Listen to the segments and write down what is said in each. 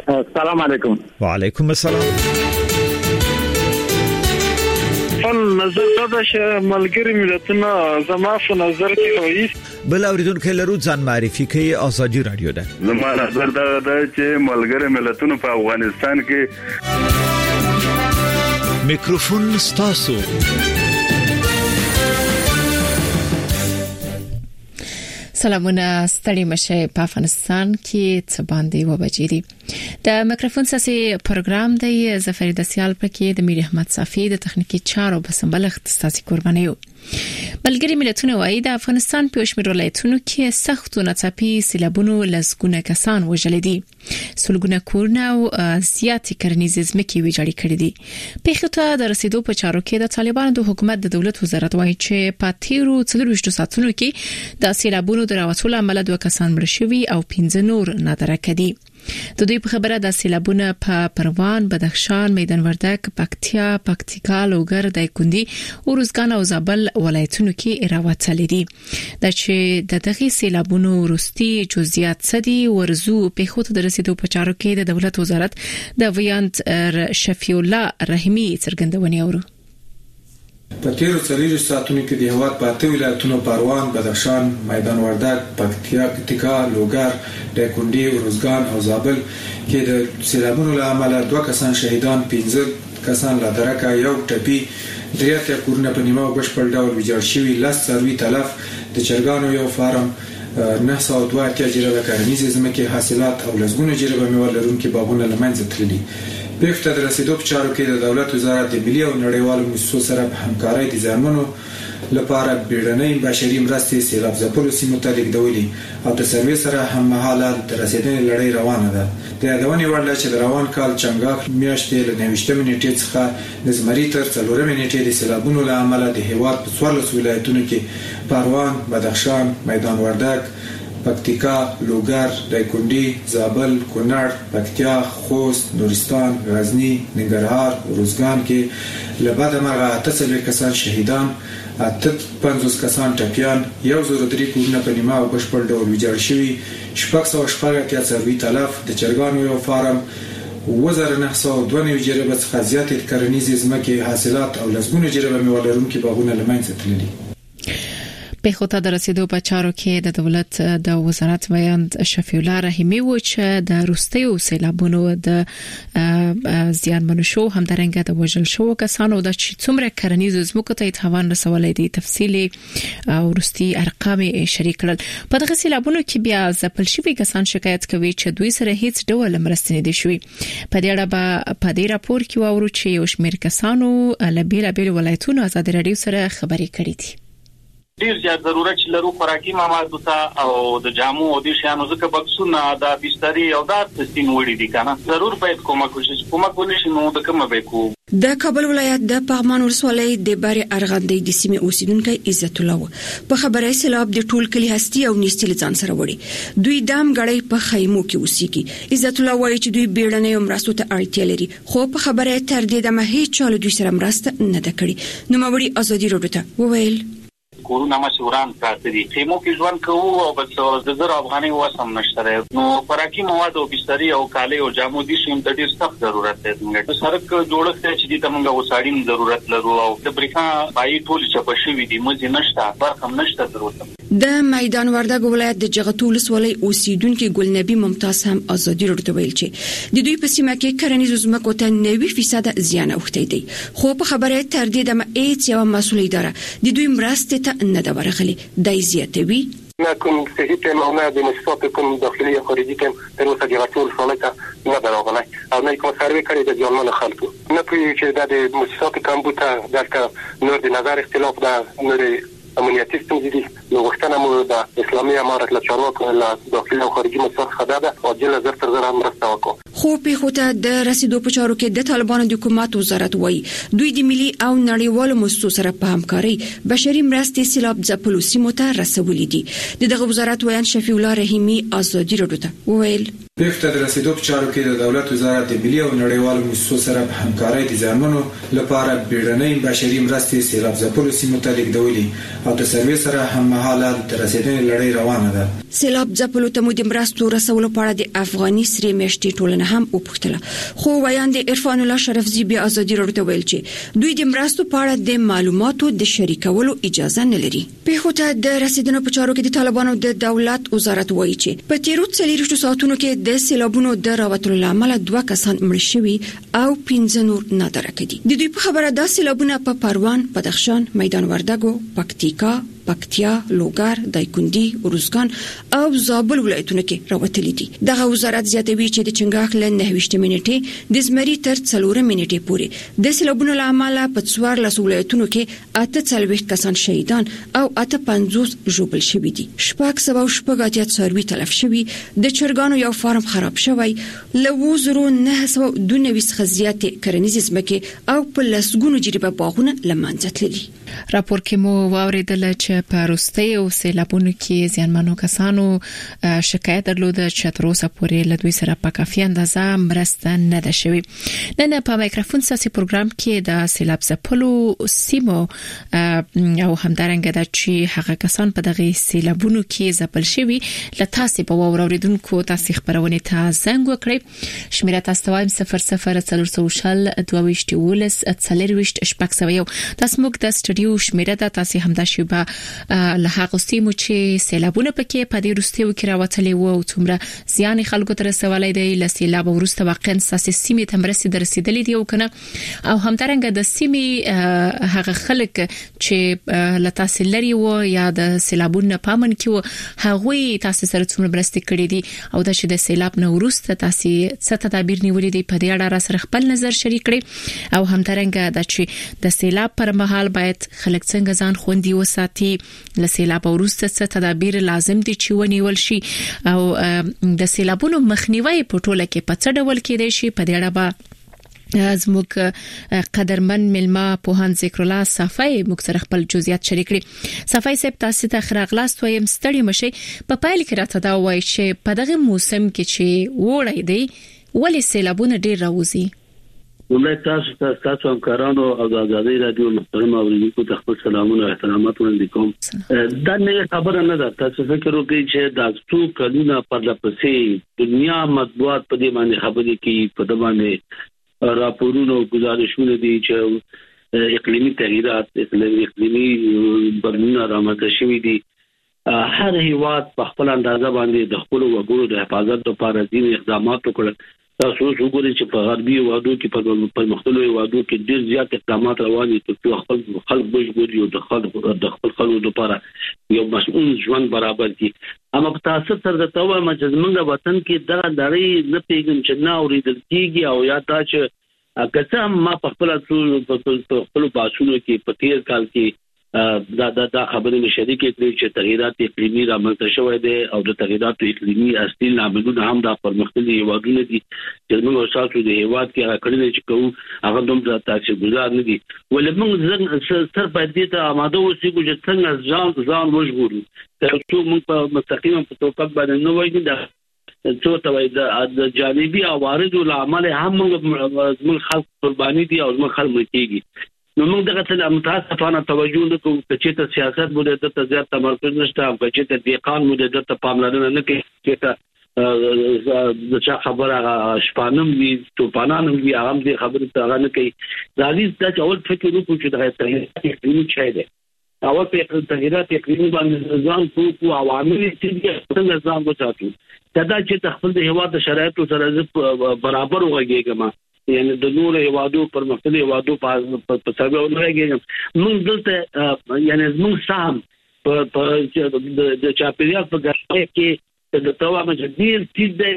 السلام علیکم. وعلیکم السلام. نظر دا چې ملګری ملتونه زما په نظر کې وایي بل اوریدونکو لرو ځان معرفي کوي ازادي رادیو ده. زما نظر دا چې ملګری ملتونه په افغانستان کې میکروفون ستاسو. سلامونه ستړي مشه په افغانستان کې څه باندې وبجې دي. د میکروفون ساسي پروګرام دی زفرید سیال پکې د میر احمد صافي د تخنیکی چارو په سمبل اختصاصي قرباني یو. ملګری ملتونه وايي د افغانستان په شمېر ولایتونو کې سخت ناڅاپي سیلابونو لزګونه کسان وژل دي. سلګونه کورونه او زیاتې کرنیزې ځمکې ویجاړې کړې دي. پیښو ته د رسیدو په چارو کې د طالبانو د حکومت د دولت وزارت وايي چې په تیرو 24 ساعتونو کې د سیلابونو د راوتلو عمل 2 کسان مړ شوي او 15 نور نادرک دي. د دوی په خبره د سیلابونو په پروان، بدخشان، میدان وردګ، پکتیا، پکتیکا، لوګر، دایکندي، اورزګان او زابل ولایتونو کې راوتلې دي. د چې د دغه سیلابونو وروستي جزئیات سدي ورزو په خوته د رسیدو په چارو کې د دولت وزارت د ویانت شفیع الله رحیمی څرګندونې اورو. په تیرو 24 ساعتونو کې د هیواد په 8 ولایتونو پروان، بدخشان، میدان وردګ، پکتیکا، لوګر، دایکندي، اورزګان او زابل کې د سیلابونو له امله 2 کسان شهیدان، 15 کسان لا درکه، یو ټپي، 3 کورونه په نیمه بشپړ ډول ویجاړ شوي، 10 څاروي تلف، د چرګانو یو فارم، 902 جریبه کرنیزې ځمکې حاصلات او لزګونه جریبه میوه لرونکي باغونه له منځه تللي. پیښو ته د رسیدو په چارو کې د دولت وزارت د ملي او نړیوالو مؤسسو سره په همکارۍ د ځانونو لپاره بیړنۍ بشري مرستې سیلاب ځپلو سیمو ته لیږدولې او د سروې سره هممهاله د رسیدنې لړۍ روانه ده. د یادونې وړ ده چې د روان کال چنګاښ میاشتې له 29 نیټې څخه د زمري تر 4 نیټې د سیلابونو له امله د هیواد په 14 ولایتونو کې پروان، بدخشان، میدان وردګ، پکتیکا، لوګر، دایکندي، زابل، کونړ، پکتیا، خوست، نورستان، غزنی، ننګرهار، اورزګان کې لبعد مرغه 8 کسان شهیدان، 50 کسان ټپیان، 103 کورونه په نیمه او بشپړ ډول ویجاړ شوي، 680 څاروي تلف، د چرګانو یو فارم، 1902 جریبه څخه زیاتې کرنیزې ځمکې حاصلات او لزګونه جریبه میوه لرونکي باغونه له منځه تللي. پیښو ته د رسیدو په چارو کې د دولت د وزارت ویاند شفیع الله رحیمی و چې د روستیو سیلابونو د زیانمنو شو همدارنګه د وژل شو کسانو د څومره کرنیزو ځمکو ته تاوان رسولې دي تفصیلي او روستي ارقام شریک کړل. په دغه سیلابونو کې بیا ځپل شوی کسان شکایت کوي چې دوی سره هیڅ ډول مرستې نه دي شوې. په دې اړه په دې راپور کې وورو چې یو شمېر کسانو له بیلابیل ولایتونو ازادي رادیو سره خبرې کړې دي. ډیر زیات ضرورت لرو خوراکي موادو ته او د جامو او د شیانو ځکه بکسونه د بستري او د تسین وړي دي کنه ضرور باید کومک ونشي نو د کومه به کو. د کابل ولایت د پغمان ولسوالۍ د باري ارغندې د سیمې اوسیدونکو عزت الله په خبره سیلاب د ټول کلی هستی او نيستل ځان سره وړي. دوی دام غړې په خیمو کې اوسېږي. عزت الله وایي چې دوی بیړنۍ مرستو ته اړتیا لري خو په خبره تر دې د مهي چالو دوی سره مرسته نه ده کړې. نو موري ازادي روډه وویل کورونه مشوران پراته دي خیمو کې ژوند کوو او بس د زر افغاني وسم نشته نو خوراکي مواد او بستري او کالي او جامو دي شیم د ډیر سخت ضرورت دی موږ سرک جوړښت چې دي تمغه وساړین ضرورت لرو او د بریښنا پای ټول چپه شوی دي مزي نشته برخم نشته ضرورت. د میدان وردګ ولایت د جغتول ولسوالۍ اوسیدونکو ګلنبي ممتاز هم ازادي روډ ویل چې د دوی په سیمه کې کرنیزو ځمکو ته 90% زیان اوختي دي خو په خبره تر دې د ایت یو مسولې اداره د دوی مرسته ته نه دا ورغلي دای زیاتوي نكون سهيت معنا بمسافاتكم داخليه خارجيه تر اوسه جغتول فعالیت نه دراغله او نه کوم سروي کړی د ځوانانو خلکو نه پوهیږي چې د مسافات کمبوته دلته نور د نظر اختلاف ده نور امنیتي ستونزې دي نو وختونه مو د اسلامي امارت له چارواکو له داخلي او خارجي مسافت خداده او جله زر تر زر مرسته وکړو. خو په خوته د رسیدو په چارو کې د طالبانو د حکومت وزارت وایي دوی د ملي او نړیوالو مؤسسو سره په همکاري بشري مرستې سیلاب ځپلو سیمو ته رسولې دي. دغه وزارت ویان شفیع الله رحیمی ازادي روډ ته وویل پیښه د رسیدو په چارو کې د دولت وزارت د ملي او نړیوالو مؤسسو سره په همکارۍ د ځانونو لپاره بیړنۍ بشري مرستې سیلاب ځپلو سیمو ته لیږدولې او د سروې سره هممهاله د رسیدنې لړۍ روانه ده. سیلاب ځپلو ته مو د مرستو رسولو په اړه د افغاني سرې میاشتې ټولنه هم وپوښتله، خو ویاند عرفان الله شرفزي بیا ازادي راډیو ته ویل چې دوی د مرستو په اړه د معلوماتو د شریکولو اجازه نه لري. پیښه ته د رسیدنې په چارو کې د طالبانو د دولت وزارت وایي چې په تیرو 40 ساعتونو کې د سیلابونو د راوتلو لامل 2 کسان مړ شوي او 15 نور نادره کړي. د دوی په خبره د سیلابونو په پروان، بدخشان، میدان وردګو، پکتیا، لوګر، دایکندي، ارزګان او زابل ولایتونو کې راوتلي دي. دغه وزارت زیاتوي چې د چنګاښ له 9 منټې د زمري تر 4 منټې پورې د سیلابونو لامل په 14 ولایتونو کې 48 کسان شهیدان او 58 ژوبل شوي دي. 780 څاروي تلف شوي، د چرګانو یو فارم خراب شوی، له 992 څخه زیات کرنیزې ځمکې او په لسګونو جریبه باغونه لمنځه تللي. راپور کې مو واوریدل چې په روستي او سیلابونو کې زیانمنو کسانو شکایت درلود چې تر اوسه پورې له دوی سره په کافي اندازه مرسته نه ده شوې. نن په مایکروفون ساسي پروګرام کې د سیلاب ځپلو سیمو او همدارنګه د چې هغه کسان په دغه سیلابونو کې ځپل شوي له تاسو په اوریدونکو تاسو خبرونه ته زنګ وکړئ. شمیره تاسو وایم 0040 22 ولس 40 شپږ تاسو موږ د سټډیو شمیره د تاسو همدا شوبه له هغه سیمو چې سیلابونه پکې په دې روستیو کې راوتلې وو او څومره زیان خلکو ته رسولای دی. له سیلاب وروسته واقعا ساسي سیمې ته مرستې رسیدلې دي او کنه او همدارنګه د سیمې هغه خلک چې له تاسو لري وو یا د سیلابونو پامن کې وو هغه تاسو سره څومره مرستې کړې دي او د شه د سیلاب نو وروسته تاسو څه تدابیر نیولې دي په دې اړه سره خپل نظر شریک کړئ. او همدارنګه د چې د سیلاب پر مهال باید خلک څنګه ځان خوندي وساتي، له سیلاب وروسته څه تدابیر لازم دي چې ونیول شي او د سیلابونو مخنیوي په ټوله کې په څه ډول کېدای شي. په دې اړه به زموږ قدرمن ملما پوهان ذکر الله صفای موږ سره خپل جزئیات شریک کړي. صفای صاحب تاسو ته خراغلاست وایم، ستړي مشي. په پایل کې راته دا وایي چې په دغه موسم کې چې وړي دی ولې سیلابونه ډیر راوځي. ولې تاسو همکارانو او د ازادي رادیو محترم اوریدونکو ته خپل سلامونه او احترامات وړاندې کوم. دا نه خبره نه ده، تاسو فکر وکړئ چې د څو کلونو پر لپسې دنیا مطبوعات په دې باندې خبرې کوي، په دې باندې راپورونه او گزارشونه دي چې اقلیمي تغیرات، اقلیمي بدلونونه رامنځته شوي دي. هر هیواد په خپل اندازه باندې د خپل وګړو د حفاظت لپاره ځینې اقدامات وکړل. تاسو وګورئ چې په غربي هیوادو کې په مختلفو هیوادو کې ډېر زیات اقدامات روان دي چې خپل خلک بشګوري او د خپل خلکو لپاره یو مسؤل ژوند برابر کړي. اما په تاسو سره د توه مجزمنګ وطن کې دا لړۍ نه پیګن چې نه اوریدل کیږي او یا تا چې کله ما په خپل باسونو کې په تیر کال کې دا خبرې مشارکت کړي چې تغیرات اقلیمي رامنځته شوې دي او د تغیرات اقلیمي اصلي عاملونه هم د پرمختللي هیوادونو دي چې موږ تاسو د هیواد کې راکړل چې کوو هغه دومره تاثیرګذار نه دي. ولې موږ سر په دې ته آماده اوسو چې څنګه ځان وژغورو ترڅو موږ په مستقیمه په توګه باندې نو وایي دا څو ته د جانبي عوارض او عمل هم موږ خلک قرباني دي او موږ خلک کېږي. نو موږ دغه څه متاسفانه توجه نکوو چې ته سیاست مو د زیات تمرکز نشته او چې ته دیقان مو د پاملرنه نه کوي چې ته د چا خبره شپانم دي توپانانم دي هغه دې خبره ته نه کوي. ځاځي د اول فکر وکړو چې د تغیرات اقلیمي چای دی اول په تغیرات اقلیمي باندې ځان کو عوامل چې څنګه ځان وساتو دا چې خپل د هوا د شرایطو سره برابر وګورئ یعنی د نور هیوادو پر مختلف هیوادو په سبب ولرګي موږ دلته یعنی موږ سام په د چاپیریال په ګټه کې د توه مجدیر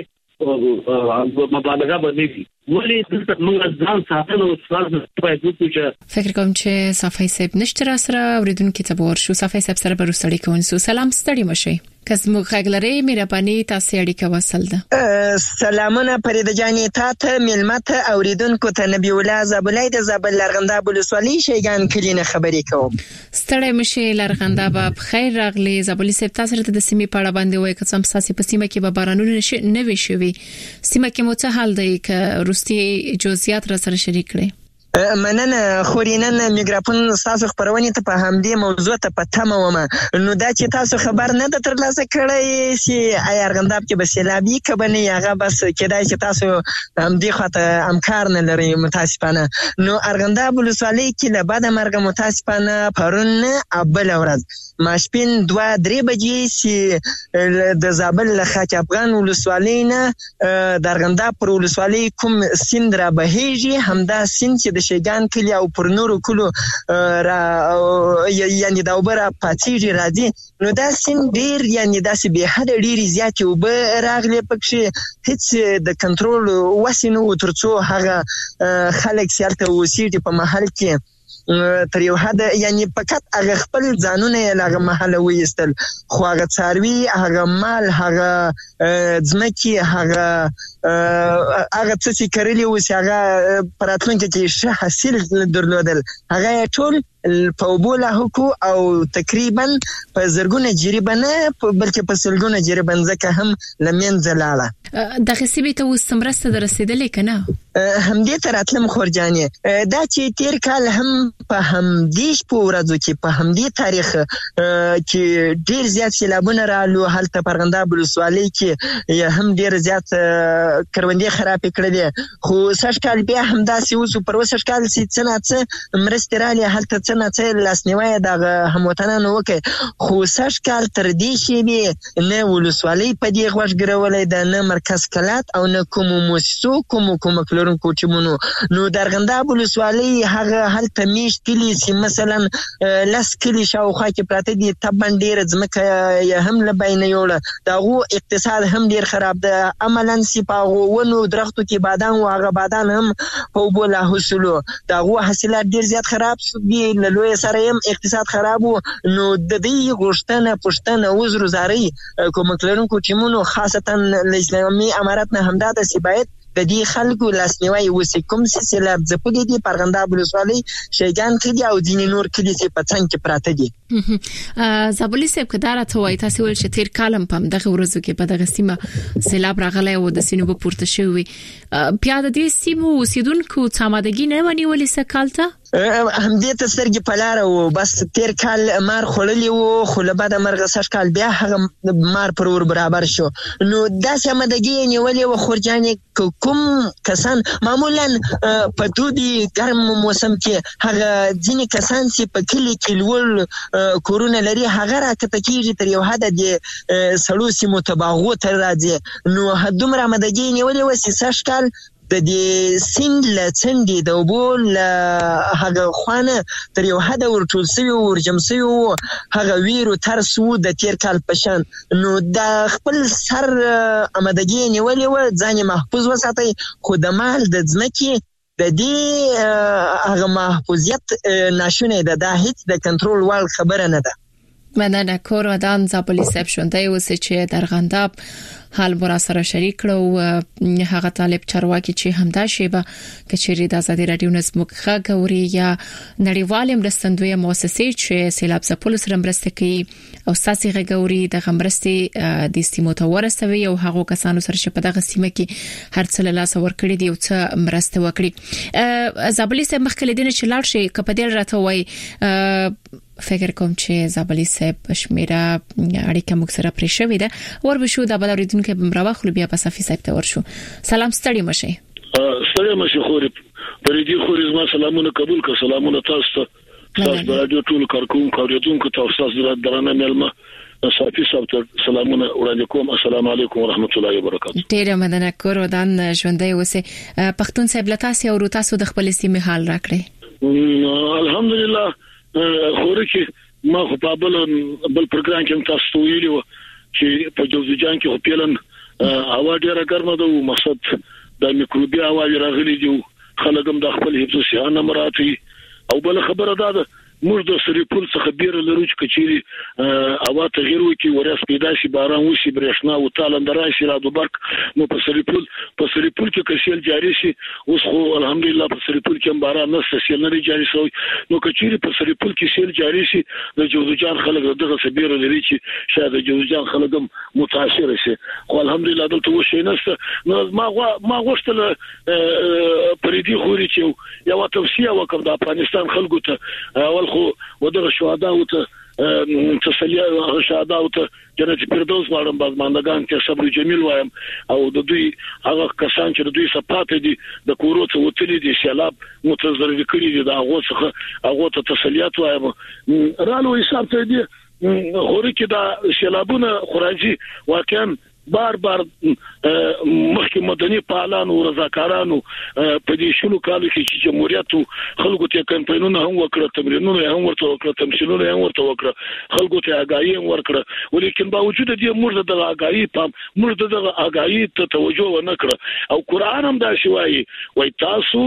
چې مبالغه باندې ولی دلته موږ ځان ساتنه او څارنه باید وکړو. فکر کوم چې صفای صاحب نشته را سره اوریدونکو ته ورشو. صفای صاحب سره به وروسته کوم. سلام ستړي مشي. کسمو خګلری مهرباني تاسو اړیکه وصل ده. سلامونه فرید جانې تاسو ملمت اوریدونکو ته نبی الله زابلای د زابل لرغنداب ولسوالۍ شیګان کلینه خبرې کوم. ستړی مشه لرغنداب بخیر راغلی. زابل سپ تاسو ته د سیمې په اړه باندې وایي کوم ساسي په سیمه کې به بارانونه نه وي شوي. سیمه کې مو څه حال دی ک روستي جزئیات را سره شریک کړئ؟ مننه خورینن میګرافون تاسو خبرونه ته په همدې موضوع ته پته ومه. نو دا چې تاسو خبر نه د ترلاسه کړی چې ارغنداب کې بسلابي کبنه هغه بس کېدای چې تاسو همدې خاطر امکار نه لري متاسفانه. نو ارغنداب ولسوالۍ کې له بعد مرګ متاسفانه پرون ابل ورځ ماشپین 2-3 بجې چې د زابل له خاک افغان ولسوالۍ نه د ارغنداب پر ولسوالۍ کوم سیند را بهيږي همدا سیند چې د شیګان کلی او پر نورو کلو یعنی دا وبره پاتېږي راځي. نو دا سیند ډیر یعنی داسې به حد ډیر زیات وب راغلي پکې هیڅ د کنټرول وسینو ترڅو هغه خلک سیالته وسیټ په محل کې تر یو حد یعنی فقط هغه خپل ځانونه لغه محله وېستل خو هغه څاروي هغه مال هغه ځمکې هغه څه چې کړلی و چې هغه پراتلونکي کې ښه حاصل درلودل هغه ټول په بوله حکو او تقریبا په زرګونه جریبنه بلکې په سلګونه جریبن ځکه هم لمنځه لاله. دغه سیمې ته وسمرسته درسیدلې کنه همدې تراتلم خورجانې دا چې تیر کال هم په همدې په ورځو کې په همدې تاریخ کې ډیر زیات سیلابونه رالو هلته پرغنداب ولسوالۍ کې هم ډیر زیات کروندې خراب کړلې خو سږ کال بیا همداسې اوس پر وسږ کال چې څنګه مرستې رالي هلته څنګه لاسنیوي د هموطنانو وکړي خو سږ کال تر دې شی نه ولسوالۍ په دې غوښګرولې د نه مرکز کلات او نه کوم موسسو کوم کلورونکو چمونو. نو د ارغنداب ولسوالۍ هغه هلته میشت کلی چې مثلا لاس کلی شاوخوا کې پراته دي تبن ډیر ځمکه هم لباینه یوړه داغو اقتصاد هم ډیر خراب ده عملاً سپاغو ونو درختو کې بادام او هغه بادام هم په بوله حاصلو داغو حاصلات ډیر زیات خراب دي لوی سره هم اقتصاد خراب نو د دې غوښتنه وزرزاري کوم کلرونکو ټیمونو خاصتا اسلامي امارات نه همدا د سبایت د دې خلکو لاسنیوي وسی کوم سیلاب ځپلې دي پرغنداب ولسوالۍ شیګان کلی او ځینې نور کلی چې په څنګ کې پراته دي. زابلی صاحب کدار ته وای تاسو ول چې تیر کالم پم دغه ورځو کې په دغه سیمه سیلاب راغلی او د سینو په پورته شوی بیا د دې سیمو اوسیدونکو څامدګي نه ونیولې سکالته همدې ته سترګې پلاره و بس تیر کال مار خړلې و خو له بعد مرغه سږ کال بیا هغه مار پر ور برابر شو. نو دا څامدګي نیولې و خورجانې کوم کسان معمولا په دودي ګرم موسم کې هغه ځینې کسان چې په کلی کې لول کورونه لري هغه راکته کیږي تر یو حد د سړو سیمو تباغو تر راځي. نو هدومره مدګي نیولې و چې سږ کال د دې سیند لڅندې د وبول هغه خوانه تر یو حد ورټول سوی ورجم سوی هغه ویرو ترسو د تیر کال پشان. نو د خپل سر امدګي نیولې و ځان محفوظ وساتي خو د مال د ځمکې د دې هغه محفوظیت ناشونه ده دا هیڅ د کنټرول وال خبره نه ده. مننه کور ودان زابلی صاحب شوندای وسه چې درغنداب حال برا سره شریک کړو هغه طالب چارواکي چې همدا شیبه کچېری د آزادي رادیو نسمخه غوري یا نړیوال مرستندوی مؤسسې چې سیلاب ځپلو سره مرسته کوي او ساسي غوري د غمرستي د سیمو ته ورسوي او هغه کسانو سره چې په دغه سیمه کې هر څه له لاس ورکړي دي او څه مرسته وکړي. زابلی صاحب مخکې دینه چې لاړ شي کپدل راته وای فکر کوم چې زابلی صاحب شمیره اړیکه موږ سره پرې شوې ده وربشو د بلوریدونکو بمراوه خو بیا په صفي صاحب ته ورشو. سلام ستړي مشه خوري پرېدي خوري زما سلامونه قبول کړه سلامونه تاسو ته رادیو ټول کارکونکو اوریدونکو تاسو درانه ملما صافي صاحب ته سلامونه وړاندې کوم. السلام علیکم ورحمت الله وبرکاته. ډیره مننه کور ودان ژوندۍ اوسه پښتون صاحب لتاسو او تاسو د خپل سیمه حال راکړي. الحمدلله خوري چې ما خو په بل پروګرام کې تاسو ویلو چې په جوزجان کې خپلن هوا ډیره ګرمه ده او مقصد د میکروبي هوا راغلي دي خلک هم د خپل حفظ صحه نه مراتي او بل خبره ده موږ د سریپول څخه بیر لرو چې کچيري اوا تغیر وکي ورس پیدا شي باران وشي برېښنا او تالند راشي را دوبرک نو په سریپول کې کسیل جاری شي اوس خو الحمدلله په سریپول کې باران نشته سیل نه جاری شوی نو کچيري په سریپول کې سیل جاری شي د جوزجان خلک دغه سبیر لري چې شاید د جوزجان خلک متاثر شي خو الحمدلله دلته وشي نشته نو ما غوښتل پریدي خوري چې یو توصیه وکړم د افغانستان خلکو ته اول خو ودغه شهدا او ته تسلیه شهدا او ته جنت فردوس واړم بازماندگان کې صبر جمیل وایم او د دوی هغه کسان چې دوی صفات دي د کورو څخه وتلي دي سیلاب متضرر کړي دي دا هغه ته تسلیات وایم رالو حساب ته دي خوري کې دا سیلابونه خراجي واقعا بار مخکې مدني فعالان او رضاکارانو په دې شلو کالو کې چې جمهوریت خلکو ته کمپاینونه هم وکړه تمرینونه هم ورته وکړه تمثيلونه هم ورته وکړه خلکو ته آگاهي هم ورکړه ولیکن باوجود دې موږ د آگاهي ته توجه ونه کړه او قران هم دا شوایي وای تاسو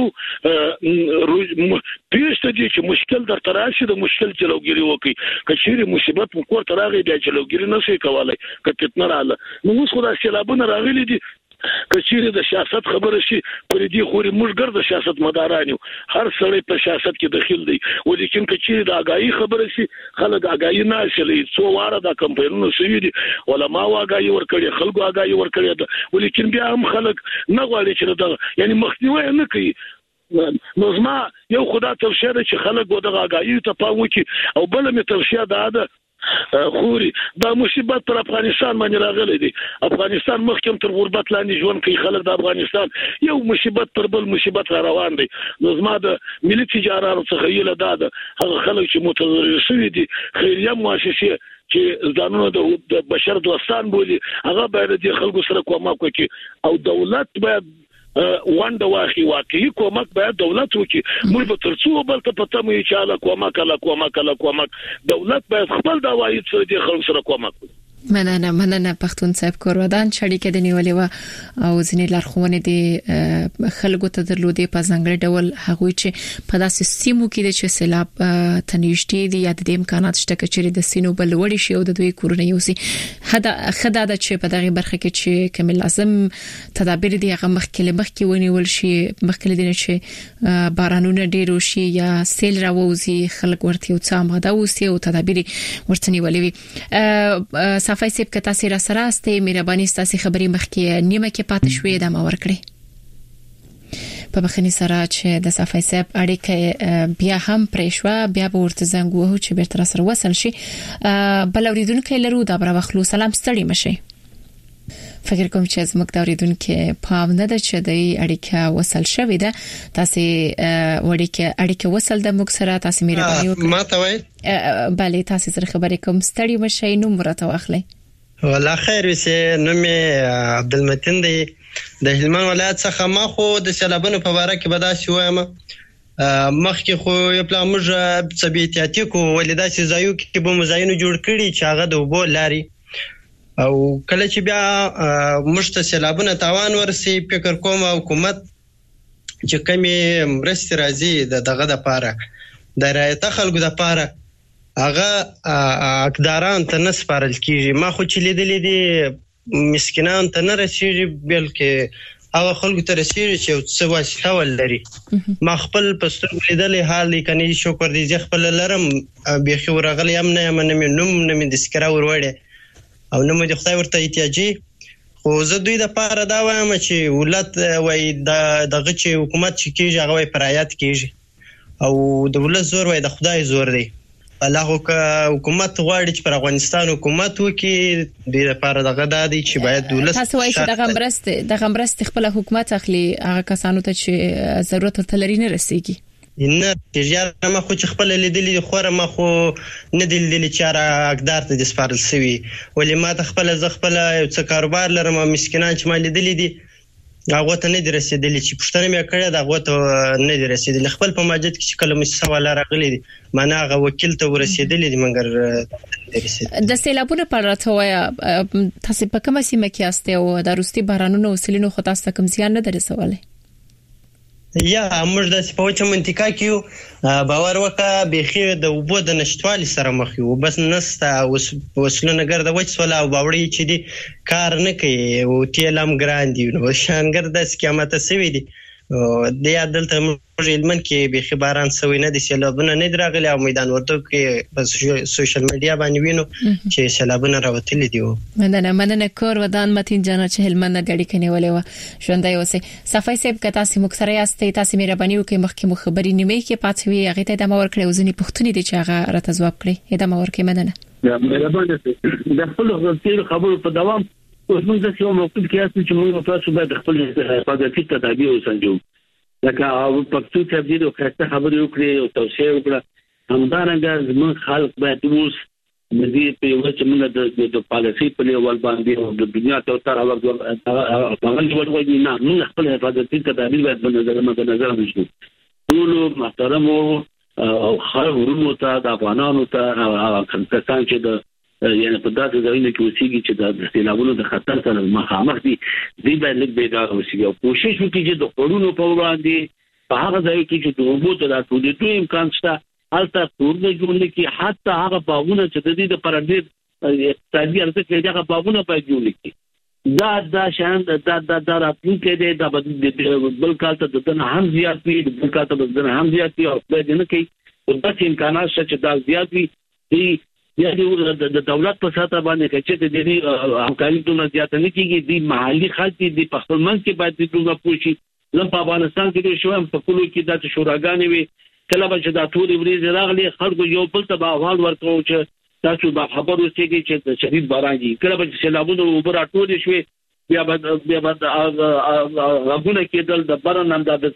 پیښته دي چې مشکل در تراشي د مشکل چلوګيري وکي کچېری مصیبت مو کور تراغي بیا چلوګيري نه شي کولای کتنه رااله نو اوس خدای سیلابونه راغلي دي کچېری د سیاست خبره شي پر دې خوري موږ ګرځ سیاست مدارانو هر سړی په سیاست کې داخل دی ولیکن کچېری د آگاهي خبره شي خلک آگاهي نه شلي څو واره د کمپاینونو سوي دي علماء آگاهي ورکړي خلکو آگاهي ورکړي ولیکن بیا هم خلک نه غواړي چې دا یعنی مخنیوي نه کوي نو زما یو خدای توصیه ده چې خلک ودغه آگاهي ته پام وکړي او بل می توصیه ده خوري دا مصیبت پر افغانستان باندې راغلی دی افغانستان مخکې تر غربت لاندې ژوند کوي خلک د افغانستان یو مصیبت پر بل مصیبت را روان دی نو زما د ملي تجارت څخه یله ده هغه خلک چې متضرر شوي دي خیریه مؤسسې چې ځانونه د بشر دوستان بولي هغه باید د خلکو سره کومک وکړي او دولت باید وانده واخی واقعي کومک باید دولت وکړي موږ به ترڅو بل ته پته مې چې الله کومک دولت باید خپل دا وایي چې د خلکو سره کومک وکړي مننه پښتون صاحب کورودان شړې کې د نیولې و او ځینې لارښوونې د خلکو ته درلودې په ځنګړي ډول هغه چې په داسې سیمو کې د سیلاب تنشتي دي یا د امکانات شته چې د سینو بل وړي شي او د دوی کورونه یوسي خدا د چې په دغه برخه کې چې کوم لازم تدابیر دي هغه مخکې ونیول شي مخکې دي چې بارانونه ډیر وشي یا سیل راوځي خلک ورته یو څه آماده وسی او تدابیر ورته نیولې وي صفای سیب کتا سره سره استې مهرباني ستاسو خبري مخکې نیمه کې پاتې شوې د ما ورکړې په بخنی سره چې د صفای سیب اړیکه بیا هم پرېښوا بیا به ورته زنګ وهو چې بیرته سره وصل شي بل اوریدونکو لرو دا بر وخلو سلام ستړي مشي فکر کوم چې زموږ د اوریدونکو پام نه ده چې د اړیکه وصل شوې ده تاسو اړیکه وصل د موږ سره تاسو مهرباني وکړئ ما ته وای bale تاسو سره خبرې کوم ستړي مشي نو مرته واخلې والله خیر وسه نو مې عبدالمتین دی د هلمند ولایت څخه ما خو د سیلابونو په اړه کې بدا شوم مخکې خو یو پلان موږ ثبیتاتي کو ولیداسي ځایو کې به مزاینو جوړ کړي چې هغه د وبو لاري او کله چې بیا مشته سیلابونه تاوان ورسي فکر کوم حکومت چې کمی مرستې راځي دغه د پاره د رایت خلکو د پاره هغه اقداران ته نسپارل کیږي ما خو چې لیدلې دي مسکینان ته نه رسیږي بلکې هغه خلکو ته رسیږي چې څه واسطه ولري ما خپل پستر لیدلې حال کني شکر دې خپل لرم بيخي ورغلی هم نه منم نوم نه مې د سکرا وروړي او نو مې خدای ورته احتیاجي خو زه دوی د پاره دا وایم چې ولادت وای دغه چې حکومت چې کیږي هغه پرایات کیږي او د ولادت زور وای د خدای زور دی الله حکومت غواړي چې پر افغانستان حکومت وکي د لپاره دغه دادی چې باید دولت تاسو وایي چې د غمرست خپل حکومت اخلي هغه کسانو ته چې ضرورت تلري نه رسیږي نه تجارت ما خو چې خپل لیدلې خوره ما خو نه لیدلې چې را اقدار ته د سپارل سوي ولې ما ته خپل یو څه کاروبار لرم مسکینان چې ما لیدلې دي هغه ته نه رسیدلې چې پښتنه مې کړې دا هغه ته نه رسیدلې خپل په ماجد کې کلمې سوال راغلي دي معنا هغه وکیل ته ورسیدلې دي مګر د سیلابونو پر راتویا تاسو په کومه سیمه کې استه او د روستي بارانونو وسیلینو خو تاسو کوم زیان نه درسواله یا موږ د سپوچ منطقه کې باور وکړه بيخي د وبو د نشټوالي سره مخ یو بس نستا وسلونه ګرځي وڅول او باوري چې دي کار نه کوي او تیلم ګران دي نو شانګر د سکامت سوي دي د عدالت موږ علمن کې بيخي باران سوي نه دي سیلابونه نه دراغلي او میدان ورته کې بس سوشل میډیا باندې وینو چې سیلابونه راوتلي دي مننه کور ودان متین جنا چې علمن غړي کني ولې و ژوندای اوسه صفای سیب کتا سي مکسره یاستې تاسو مې ربانیو کې مخکې مخبري نیمه کې پاتوي هغه ته د مور کړو ځنی پښتوني دي چې هغه راته جواب کړي د مور کې مننه مهرباني د خپل غلطي خبرو په دوام اوس موږ د یو موقف کې اساس چې موږ تاسو باید خپل حفاظتي تدابیر وسنجو لکه او پښتو تبدیل او خاصه خبرې وکړي او توصيه وکړه همدارنګه زموږ خلک باید اوس د دې په وجه موږ د پالیسي په لیول باندې او د دنیا ته تر هغه ورغوي نه موږ خپل حفاظتي تدابیر باید په نظر ونیسو ټول محترم او خلک ورونو ته د افغانانو ته او کسان چې د یعنی په داسې ځایونو کې اوسېږي چې د سیلابونو د خطر سره مخامخ دي دوی باید لږ بیدار اوسېږي او کوشش وکړي چې د خړونو په وړاندې په هغه ځای کې چې د اوبو د راټولېدو امکان شته هلته کورونه جوړ کړي حتی هغه باغونه چې د دې لپاره ډېر اقتصادي ارزښت لري هغه باغونه باید جوړ کړي دا شان دا راتلونکی دی دا بل کال ته دنه هم زیات وي بل کال ته دنه هم زیات وي او خدای دې نه کوي او داسې امکانات شته چې دا زیات وي یا د دولت په ساته باندې چې د دې همکاري ټول زیات نه کیږي د محلي خلک د خپل منځ کې باید د ټول پوښي لکه په افغانستان کې شو هم په کلو کې د شوراګانې وي کله چې دا ټول ورځ راغلي خلکو یو بل ته احوال ورکړو چې تاسو به خبر اوسئ چې د شدید باران دي کله چې سیلابونه وبره ټول شوي بیا بعد غوونه کېدل د باران هم د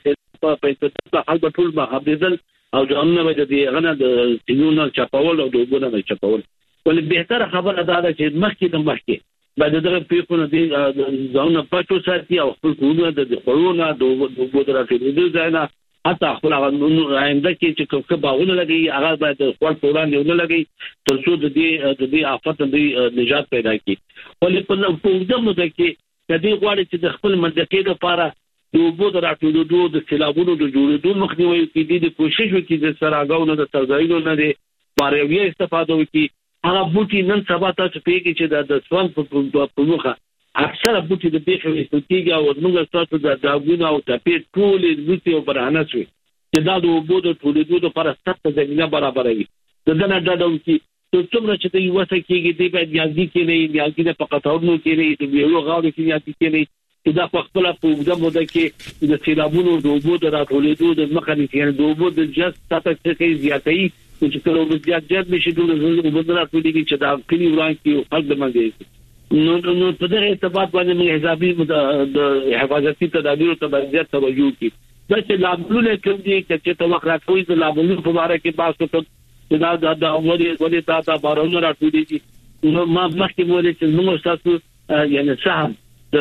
په حال ټول به خبرېدل او ځانونه به د غنه د سینونو چپاول او د وګونو چپاول ولې بهتره خبره ده چې مخکې بعد دغه پیښونه دي ځانونه پټو ساتي او خپل کورونه د خورونه د وګړو راټولېدل ځای نه حتی خپل آینده کې چې کوم باغونه لګي هغه باید خپل پلان نه لګي تر څو د دې آفت د نجات پیدا کړي ولې په دغه مده کې د دې غواړي چې د خپل منطقې لپاره د وګړو د راټولېدو د سیلابونو د جوړېدو مخنیوي کوي د کوشش وکړي د سراغاونو د ترځایونو نه د باروي استفاده وکړي هغه بوټي نن سبا تاسو پیږي چې د سوان په مخه اکثره بوټي د بیخ وستېږي او موږ تاسو د داګونو او تپې ټول لوتي او برهانه شوي چې دا د وګړو د ټولېدو لپاره سخت زمينه برابروي د دنه ډاډو کې څومره چې د یو څه کېږي د باید یادګي کې نه یادګي په قطارونو کې نه د یو غاړو کې یادګي کې نه چې دا په خپل په وګړو مده کې د سیلابونو د وګړو د راټولېدو د مخنیوي یعنی د وګړو د جست تاسو څخه زیاتې چې کله وګړي نشي د وګړو راټولېږي چې دا کلی وران کې خلک د منځي نو په دغه اعتبار باندې موږ حسابي د حفاظتي تدابیر ته باید توجه وکړو دا چې لابلونه کوم دي چې ته وخت راټولې د لابلونو په اړه کې بحث وکړو دا ولې تا بارونه راټولېږي نو ما مخکې مولې چې موږ تاسو یعنی صاحب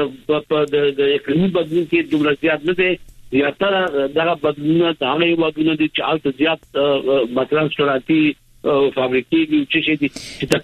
د اقلیمي بدلون کې دومره زیات نه دي زیاتره دغه بدلونه هغه ودونه دي چې البته زیات مثلا صنعتي فابریکې چې دي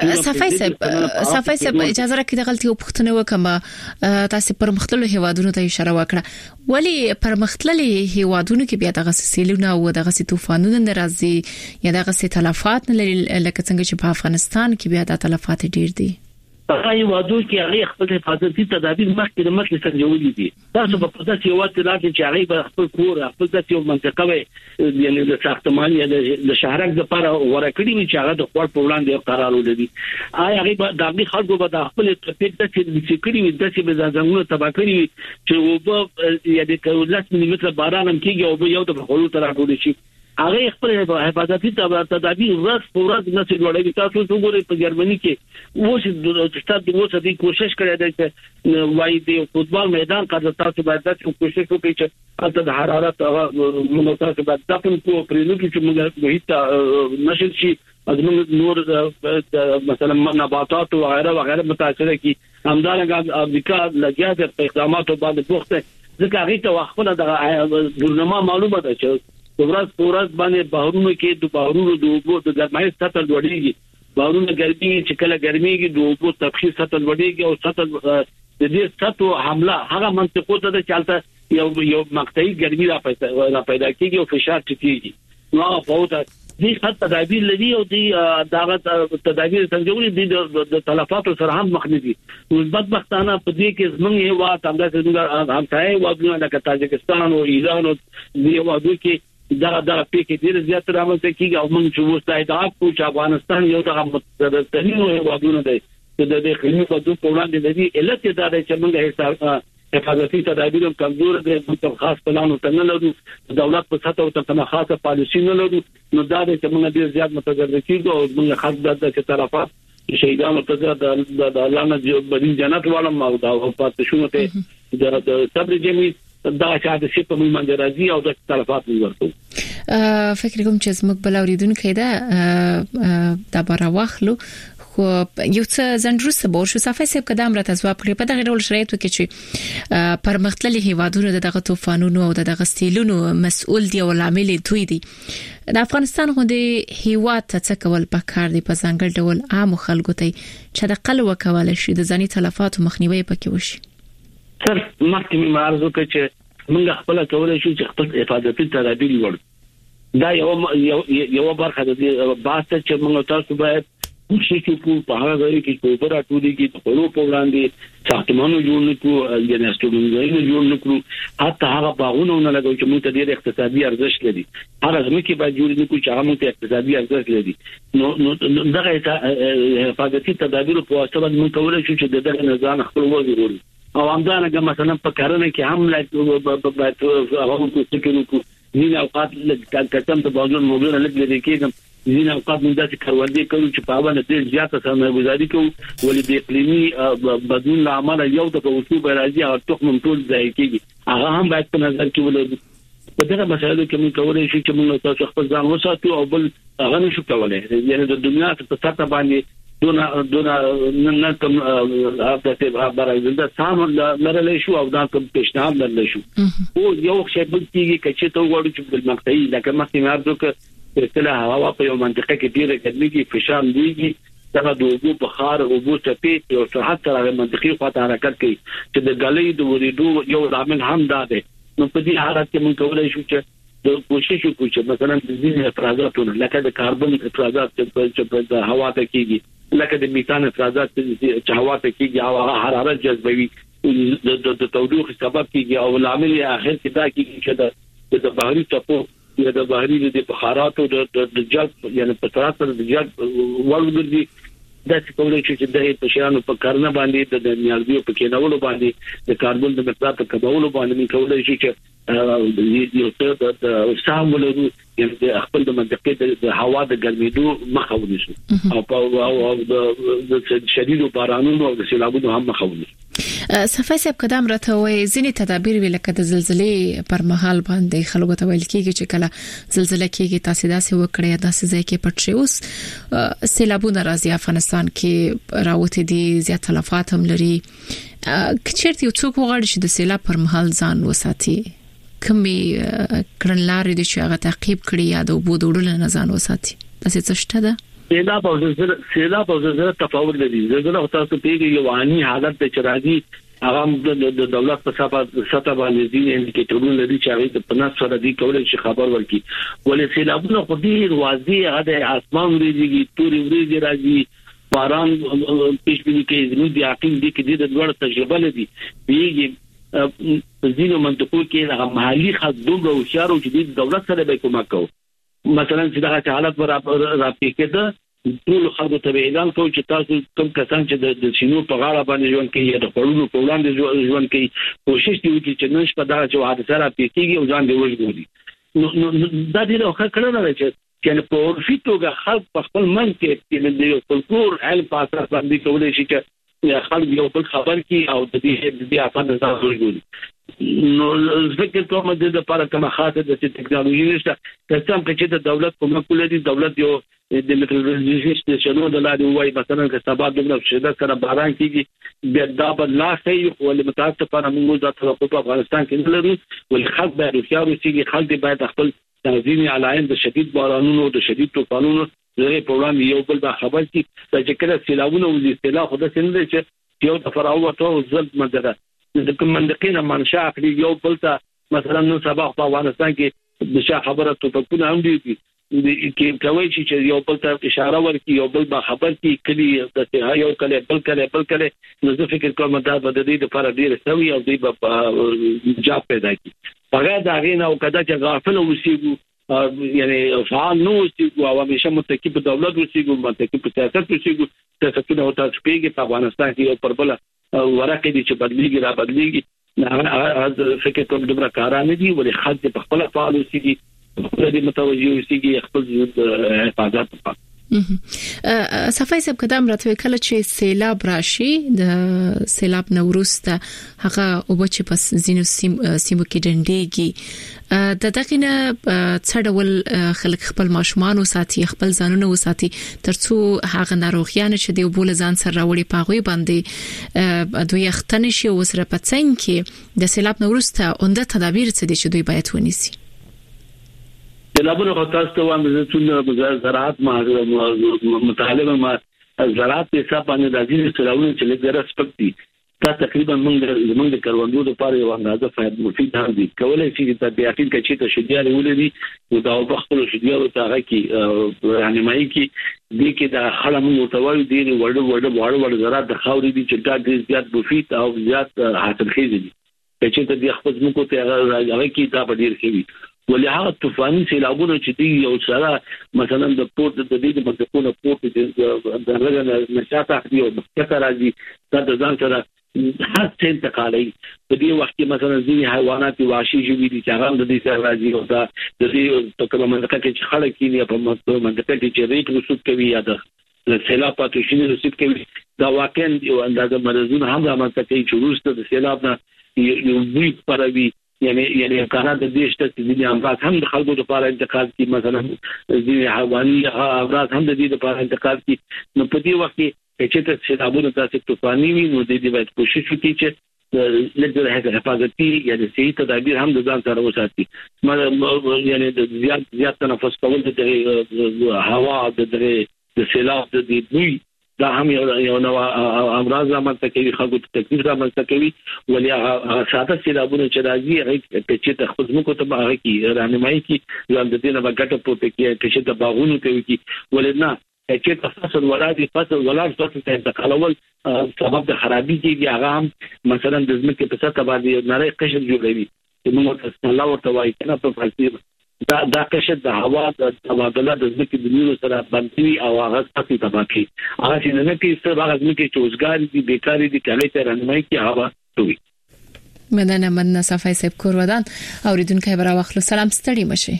صفای سب اجازه راکړئ د غلطي وپښتنه وکم تاسو پر مختلفو هوادونو ته اشاره وکړه ولی پر مختلفو هوادونو کې بیا دغه سیلونه او دغه طوفانونه ناراضي یا دغه تلفات نه لکه څنګه چې په افغانستان کې بیا د تلفات ډیر دي هغه وادو کې هغه خپل حفاظتي تدابیر مخکې سنجولې دي تاسو په داسې وخت راځي چې هغه خپل کور خپل داسې منطقه وي یعنی د ساختمان یا د شهرک لپاره ورکړي وي چې هغه د خپل په وړاندې قرار ولري هغه د هغه خلکو په خپل تطبیق داسې فکرې وي داسې به ځانګړو تبا کړی وي چې وب یا د 10 ملي متر باران هم کېږي او یو د خلکو تر راټول شي هغه خپل حفاظتي تدابیر ورځ په ورځ نه څلوري تاسو وګورئ په جرمني کې اوس د شتات د اوسه دي کوشش کړی دی چې وایي د فوتبال میدان کا تاسو باید د کوشش وکړئ چې البته د حرارت موږ تاسو باید تاسو کو پرېنو کې چې موږ هیڅ نشل شي ازمن نور مثلا نباتات او غیره متاثر کی همدارنګه امریکا لګیا د اقداماتو باندې بوخته ځکه هغه ته خپل د ګورنمنت معلومه ده چې ورځ باندې بهرونو کې د بهرونو د وګړو د ګرمۍ سطح لوړیږي بهرونو ګرمي چې کله ګرميږي د وګړو تبخیر سطح لوړیږي او سطح د دې سطح حمله هغه منطقو ته چالتہ یو مقطعي ګرمي را پیدا کیږي او فشار ټیټیږي نو په وته دي حتی تدابیر لري او دي دغه تدابیر څنګه دي د تلفاتو سره هم مخ نه دي مثبت مختانه په دې کې زمونږ هوا څنګه همتای وګړو لکه تاجکستان او ایران او دی وادو کې دا پیکې ډیر زیات رامنځته کیږي او موږ چې وستایدات کو چې افغانستان یو دغه متدرسین او وادونه دی د دې خلینو په دوه وړاندې لري علت دا دی چې موږ حفاظتي تدابیر کمزور دي په خاص پلان او څنګه لرو دولت په سطح او تنه خاصه پالیسي نه لرو نو دا د موږ ډیر زیات متضرر کیږو او موږ خاص د طرفات شهیدان مرتضی د الله نه بدین جنت والم او دا په شونه ته د صبر جمعي دا چې د شپ په منځ راځي او د طرفات ورته فکر کوم چې زموږ بل اوریدونکو دا بار واخلو خو یو څه زندروسه بور شو صفه سب قدم را تاسو په دغه ډول شرایطو کې چې پرمختللي هیوادونو دغه طوفانونو او دغه ستیلونو مسؤل دي او عامل دوی دي د افغانستان غوډي هیواد ته کول پکار دي په ځانګړي ډول عام خلکو ته چې د قلو وکول شي د ځاني تلفات مخنیوي پکې وشي سر مخکې معرضو کې چې موږ خپل کولای شو چې خپل حفاظتي تدابیر وړو دا یو برخه د باسه چې موږ تاسو باید کوشش وکړو په هغه ځای کې چې په راټولې کې خپل په وړاندې ساختمانو جوړ نکړو یا نستوډونګي جوړ نکړو حتی هغه باغونه نه لګو چې موږ ته ډېر اقتصادي ارزښت لري هغه ځمکې باید جوړ نکړو چې هغه ته اقتصادي ارزښت لري نو دغه حفاظتي تدابیر په واسطه باندې موږ کولای شو چې دغه نظام خپل وګورو او همدارنګه مثلا په کارونه کې هم باید هغه کوشش وکړو ځینې اوقات کتم ته بازار موږ نه لګیږي کېږم ځینې اوقات موږ داسې کاروندې کوو چې په باندې ډېر زیاته سرمایه‌ګذاري کوو ولې د اقلیمي بدلون لامل یو د وسوب راځي او تخم ټول ځای کېږي هغه هم باید په نظر کې ولرو په دغه مسایلو کې موږ کولای شو چې موږ تاسو خپل ځان وساتو او بل هغه نشو کولای یعنی د دنیا په سطح باندې دونه نه کوم هغه برابر سام لرلې شو او دا کوم پیشنهاد لرلې شو او یو شی بل کېږي چې ته وګورې چې د مقطعي لکه مخکې معرض وکړ چې هوا په یو منطقه کې ډیره ګرمي فشار لویږي دا د اوبو بخار او اوبو چپې او صحت سره منطقي خواته حرکت کوي چې د غلې د ورېدو یو عامل هم دا دی نو په دې حالت کې موږ کولای شو چې د کوشش وکړو چې مثلا د ځینې افرازاتونه لکه د کاربن افرازات چې په هوا ته کېږي لکه د میثان افرازات چې هوا ته کېږي او حرارت جذبوي د تودوخې سبب کېږي او عامل اخر کې دا کېږي چې د بحري ټاپو یا د بحري د بخاراتو د جذب یعنی په طرف د جذب ولګي دا چې کولای شي چې د پښانو په کارنه باندې د نیالګیو په کېنولو باندې د کاربن د مقدار په کمولو باندې کولای شي چې یو څه د سامولو یعنی د خپل د منطقې د هوا د ګرمېدو مخه ونیسو او د شدید بارانونو او د سیلابونو هم مخه ونیسو صفای صاحب قدم راته وای ځینې تدابیر ویل کده زلزلې پر مهال باندې خلکو ته ویل کیږي چې کله زلزلہ کیږي تاسو داسې وکړئ داسې ځای کې پټ شئ اوس سیلابونه راځي افغانستان کې راوته دي زیات تلفات هم لري کچېرته یو څوک وغواړي چې د سیلاب پر مهال ځان وساتي کومي کړنلارې د چې هغه تعقیب کړي یا د وبو وړل نه ځان وساتي تاسو څه شته ده سیلاب او زلزلہ تفاوت لري زلزلہ تاسو پیږي یو عامي حالت ته چرایي هغه د دولت په سطح باندې دي انډیکیټورونه لري چې هغه په ناس سره دي کولای شي خبر ورکړي ولې سیلابونه خو دې واضح هغه اسمان وريږي توري وريږي راځي باران پېښ کې زموږ د عقیم دي کې د ډول تجربه لري پیږي په ځینو منطقو کې هغه محلي خدمت او اشاره چې د دولت سره به کومک کوي مثلا چې دا حالت برابر راپې کېده ټول خلکو ته اعلان کوي چې تاسو کوم کسان چې د شینو په غاړه باندې ژوند کوي یا د خړونو په وړاندې ژوند کوي کوشش کوي چې نن شپه دا چې حادثه راپې کېږي او ځان دی وژغوري نو دا ډیره ښه کړنه ده چې په عرفي توګه خلک په خپل منځ کې د یو فولکلور علم په اساس باندې کولای شي چې خلک یو بل خبر کی او د دې افاده ځان وژغوري نو ځکه ته موږ د لپاره کومه خاصه د ټکنالوژي نشته ترڅو چې د دولت کومه کولې دولت یو د میټرولوژي سټیشنونو د لارې وایي مثلا که سبا د شدت سره باران کیږي بیا دا بدلا کوي ولې متاسفانه موږ د توقف په افغانستان کې نه لرو ولې خلک باید هوښیار اوسي خلک باید خپل تنظیم علایم د شدید بارانونو د شدید طوفانونو زه په وړاندې یو بل خبر کی چې کله سیلابونه وزي سیلاب خو د سند چې یو د فراوته او ځل مدده د کوم منطقې نه منشأ اخلي یو بل ته مثلا نو سبا په افغانستان کې د شاه خبره توپکونه هم دي کې کوي چې یو بل ته اشاره ورکړي یو بل با خبر کی کلی د یو کله بل کله نو زه فکر کوم دا به د دې لپاره ډیر سوي او دې جواب پیدا کی هغه دا غینه او کدا چې غافل اوسېږو یعنی فعال نو اوسېږو او همیشه متکی په دولت اوسېږو متکی په سیاست اوسېږو سیاستونه او تاسو پیګي په افغانستان کې یو پربل ورکه دي چې بدلیږي را بدلیږي نه فکر کوم دغه کارانه دي ولې خلک په خپل فعال اوسېږي د متوجي اوسېږي خپل حفاظت وکړي صفای صاحب قدم راته کله چې سیلاب راشي د سیلاب نوروسته هغه او چې پس زینو سیمو کې ډنډيږي د دغینه څړول خلک خپل ماشومان او ساتي خپل ځانونه او ساتي ترڅو هغه ناروغیان چې دی بول ځان سره راوړي پاغوي باندې دوی ختنه شي او سره پڅنګ کې د سیلاب نوروسته اونده تدابیر څه دي چې دوی باید ونیسي سیلابونه خاصه ته وایم چې زراعت مطالبه ما زراعت په حساب باندې راځي سیلابونه چې لږ رسپکتي تا تقریبا موږ د کروندو لپاره یو اندازه فائد مفید هم دي کولای شي چې طبيعتین کې چې شديار ولري او دا وبخلو شديار ته هغه کې یعنی مای کې دې کې د خلم متوالي دي وړ زراعت د خاورې دي چې دا زیات مفید او زیات حاصلخیز دي چې ته د خپل مکو ته هغه کې دا ډیر کوي ولهغه طوفاني سیلابونه چې دی یو سره مثلا د پورت د دې منطقونو پورت د هغه نشاط اخلي او مخکته راځي دا د ځان سره هر څه انتقالي په دې وخت کې مثلا ځینې حیوانات وحشي ژوي دي چې هغه د دې سره راځي او دا د دې په کومه منطقه کې چې خلک یې په منطقه کې چې ریټ رسوب کوي یا د سیلاب پاتې شي رسوب کوي دا واقعا یو اندازه مرزونه هم رامنځته کوي چې وروسته د سیلاب نه یو وی پروي یعنی امکانات د دې شته چې د امراض هم د خلکو لپاره انتقال کی مثلا د حیواني امراض هم د دې لپاره انتقال کی نو په دې وخت کې چې سیلابونه تاسو طوفاني وي نو د دې باید کوشش وکړي چې لږه حفاظتي یعنی صحیح تدابیر هم د ځان سره وساتي یعنی د زیات تنفس کول د هوا د سیلاب د دوی دا هم یو نو امراض رامنځته کوي خلکو ته تکلیف رامنځته کوي ولې ساده سیلابونه چې راځي هغه چې ته خود مو کوته هغه کې راهنمایي کی ځان د دې نه بغټه پورته کې چې د باغونو کوي کی ولې نه چې تاسو ولادي فصل ولادي فصل ته انتقالول سبب د خرابي کېږي هغه هم مثلا د ځمکې په سطح باندې نری قشر جوړوي چې موږ تاسو الله ورته وایي کنه په فلسفه دا قشر د هوا د تبادله د ځمکې د نیولو سره باندې او هغه ستاسو تباکی هغه چې نه کې څه هغه ځمکې چې اوسګار دي بیکاری دي کله ته رانمای کی هوا توي مننه صفای صاحب کور ودان اوریدونکو برا واخلو سلام ستړي مشه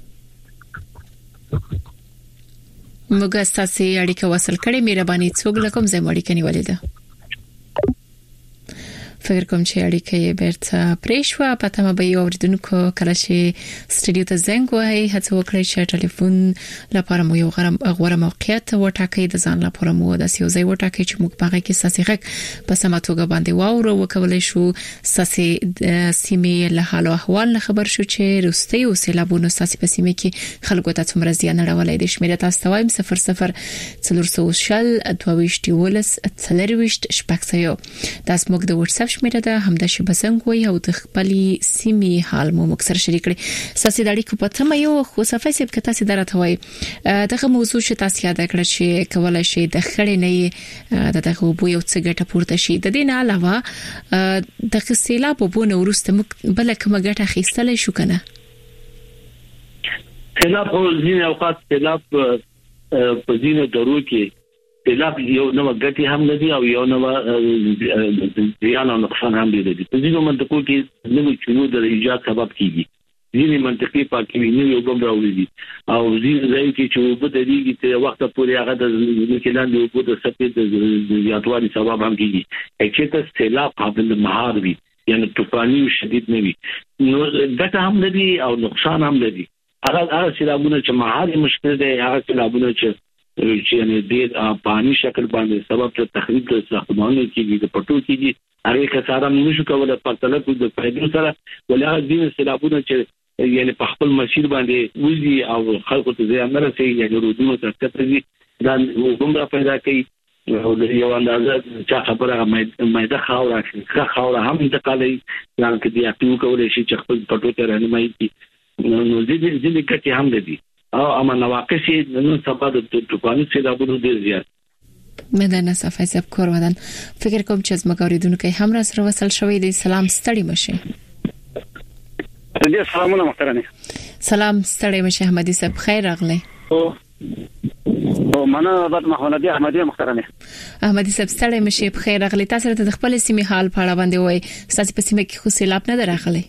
موږ ستاسو اړیکه وصل کړې مهرباني څوک لکم زموږ اړیکه نیولې ده فکر کوم چې اړیکه بیرته پریشوا پته مې یو اوریدونکو کله چې سټډیو ته زنګ وای هڅه وکړي چې ټلیفون لپاره مو یو غوړه موقعیت وټاکي د ځان لپاره مو د سیوزي وټاکي چې موږ باغې کې ساسيغه په سماتوګه باندې واورو وکولای شو ساسي سیمې له حال او احوال خبر شو چې روستي او سیلابونو ساسي په سیمه کې خلکو ته څومره زیان راولای دي شمیره تاسو وایم 00 400 22 څلرويشت شپږسیو تاسو موږ د واتس اپ شمیره ده همدا شی بسنګ وي او د خپلې سیمې حال مو مکسر شریک کړي ساسي دړي کو پته مې یو خو صفای سب کته سي درته وای دغه موضوع چې تاسو یاد کړئ چې کولای شي د خړې نه دغه بو یو څه ګټه پورته شي د دې نه علاوه د سیلاب بو نه ورسته بل کومه ګټه خېستل شو کنه سیلاب او ځینې اوقات سیلاب په ځینې درو کې سیلاب یو نو غټي هم لدی او یو نو زیان او نقصان هم لري په ځینو منطقو کې نوې چونو د ایجاد سبب کیږي ځینې منطقې پاکوي نو یو بم راوړي او ځینې ځای کې چې په دې کې چې وخت پورې هغه د کلاند یو په سپید د زیاتوالي سبب هم کیږي چې ته سیلاب قابل مهار وي یعنی طوفاني او شدید نه وي نو ګټه هم لري او نقصان هم لري هغه سیلابونه چې مهار مشکل دی هغه سیلابونه چې یعنی د پانی شکل باندې سبب ته تخریب د ساختمانونو کې د پټو کې هغه کساره نشو کولای په تلک د فائدو سره ولې دین سیلابونه چې یعنی په خپل مسیر باندې وځي او خلکو ته زیان نه رسي یعنی رودونو ته کتري دا وګړه پیدا کوي یو اندازه چې خبره مېده خاوره هم انتقالي يعني کې دی اپیو کولای شي چې خپل پټو ته رهنمایي کوي نو ځینې کټي هم دي او اما نواقص نو سبا د توپاني سیلابونو ډیر زیات مدنه صفای سب کور ودان فکر کوم چې زما اوریدونکو هم را سره وصل شوی دی سلام ستړي مشه دې سلامونه محترمه سلام ستړي مشه احمدي صاحب خیر راغلی او منه بعد محمد احمدي محترمه احمدي صاحب ستړي مشه بخیر راغلی تاسو ته د خپل سیمه حال په اړه باندې وای تاسو په سیمه کې خو سیلاب نه راغلی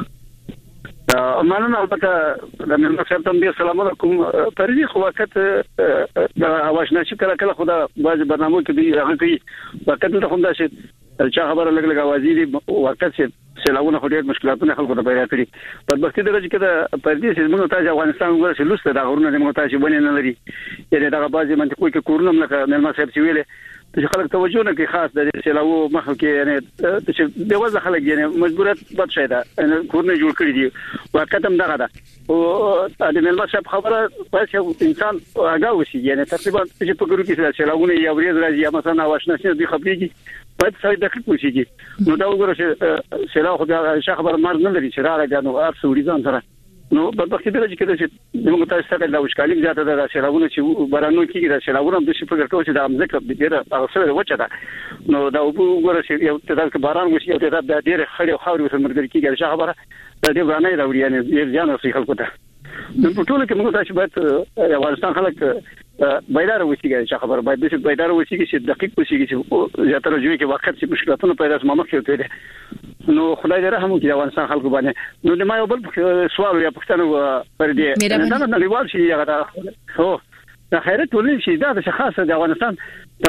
مننه البته د مېلمه صاحب ته دې سلامونه کوم پرې خو وخت د اواشنا چې کله خدا باز برنامه کې دی هغه کوي وخت ته هم دا شي چې خبره لګ اوازې دي وخت چې سیلابونه خو ډېر مشکلاتونه خلکو ته پیدا کړي په وخت درجه کې د پردیس موږ ته افغانستان ورسې لسته د غرونو موږ ته چې بنې نه لري یعنی دا بازي منطقو کې کورونه لکه مېلمه صاحب چې ویلې چې خلک توجه نه کوي خاص د سیلابو مخ کې یعنی چې د وځه خلک یعنی مجبوریت بد شي دا کورونه جوړ کړی دي وخت هم دغه ده او د مېلمه صاحب خبره پاتې انسان هغه وسی یعنی تقریبا چې په ګرو کې سیلابونه یو ورځ راځي مثلا واشنه چې د خبرېږي باید څه دقیق وشيږي نو دا وګوره چې سیلاب خو بیا خبره مرز نه لري چې راغی نو ارسو وريزان سره نو په وخت درجه کې چې موږ تاسو ته د وشکالي زیاته د سیلابونو چې بارانو کې د سیلابونو د شي په ګټو چې د امزکه ډیره هغه وچه ده نو دا وګوره چې یو تعداد باران وشي یو تعداد د ډیره خړې خاورې سره مرګ کېږي چې خبره د دې باندې راوړي یعنی ډیر ځان اوسې خلکو ته نو په ټول کې موږ تاسو باید افغانستان خلک بیدار اوسېږي چې خبره باید د بیدار اوسېږي چې دقیق اوسېږي چې زیاتره جوړي کې وخت چې مشکلاتونه پیدا سم مخکې وته نو خدای دې رحم وکړي افغانستان خلکو باندې نو د ما یو بل سوال یا پښتنه پر دې دا نه ریوال شي هغه هو د خیرت ولې شي دا د خاصه د افغانستان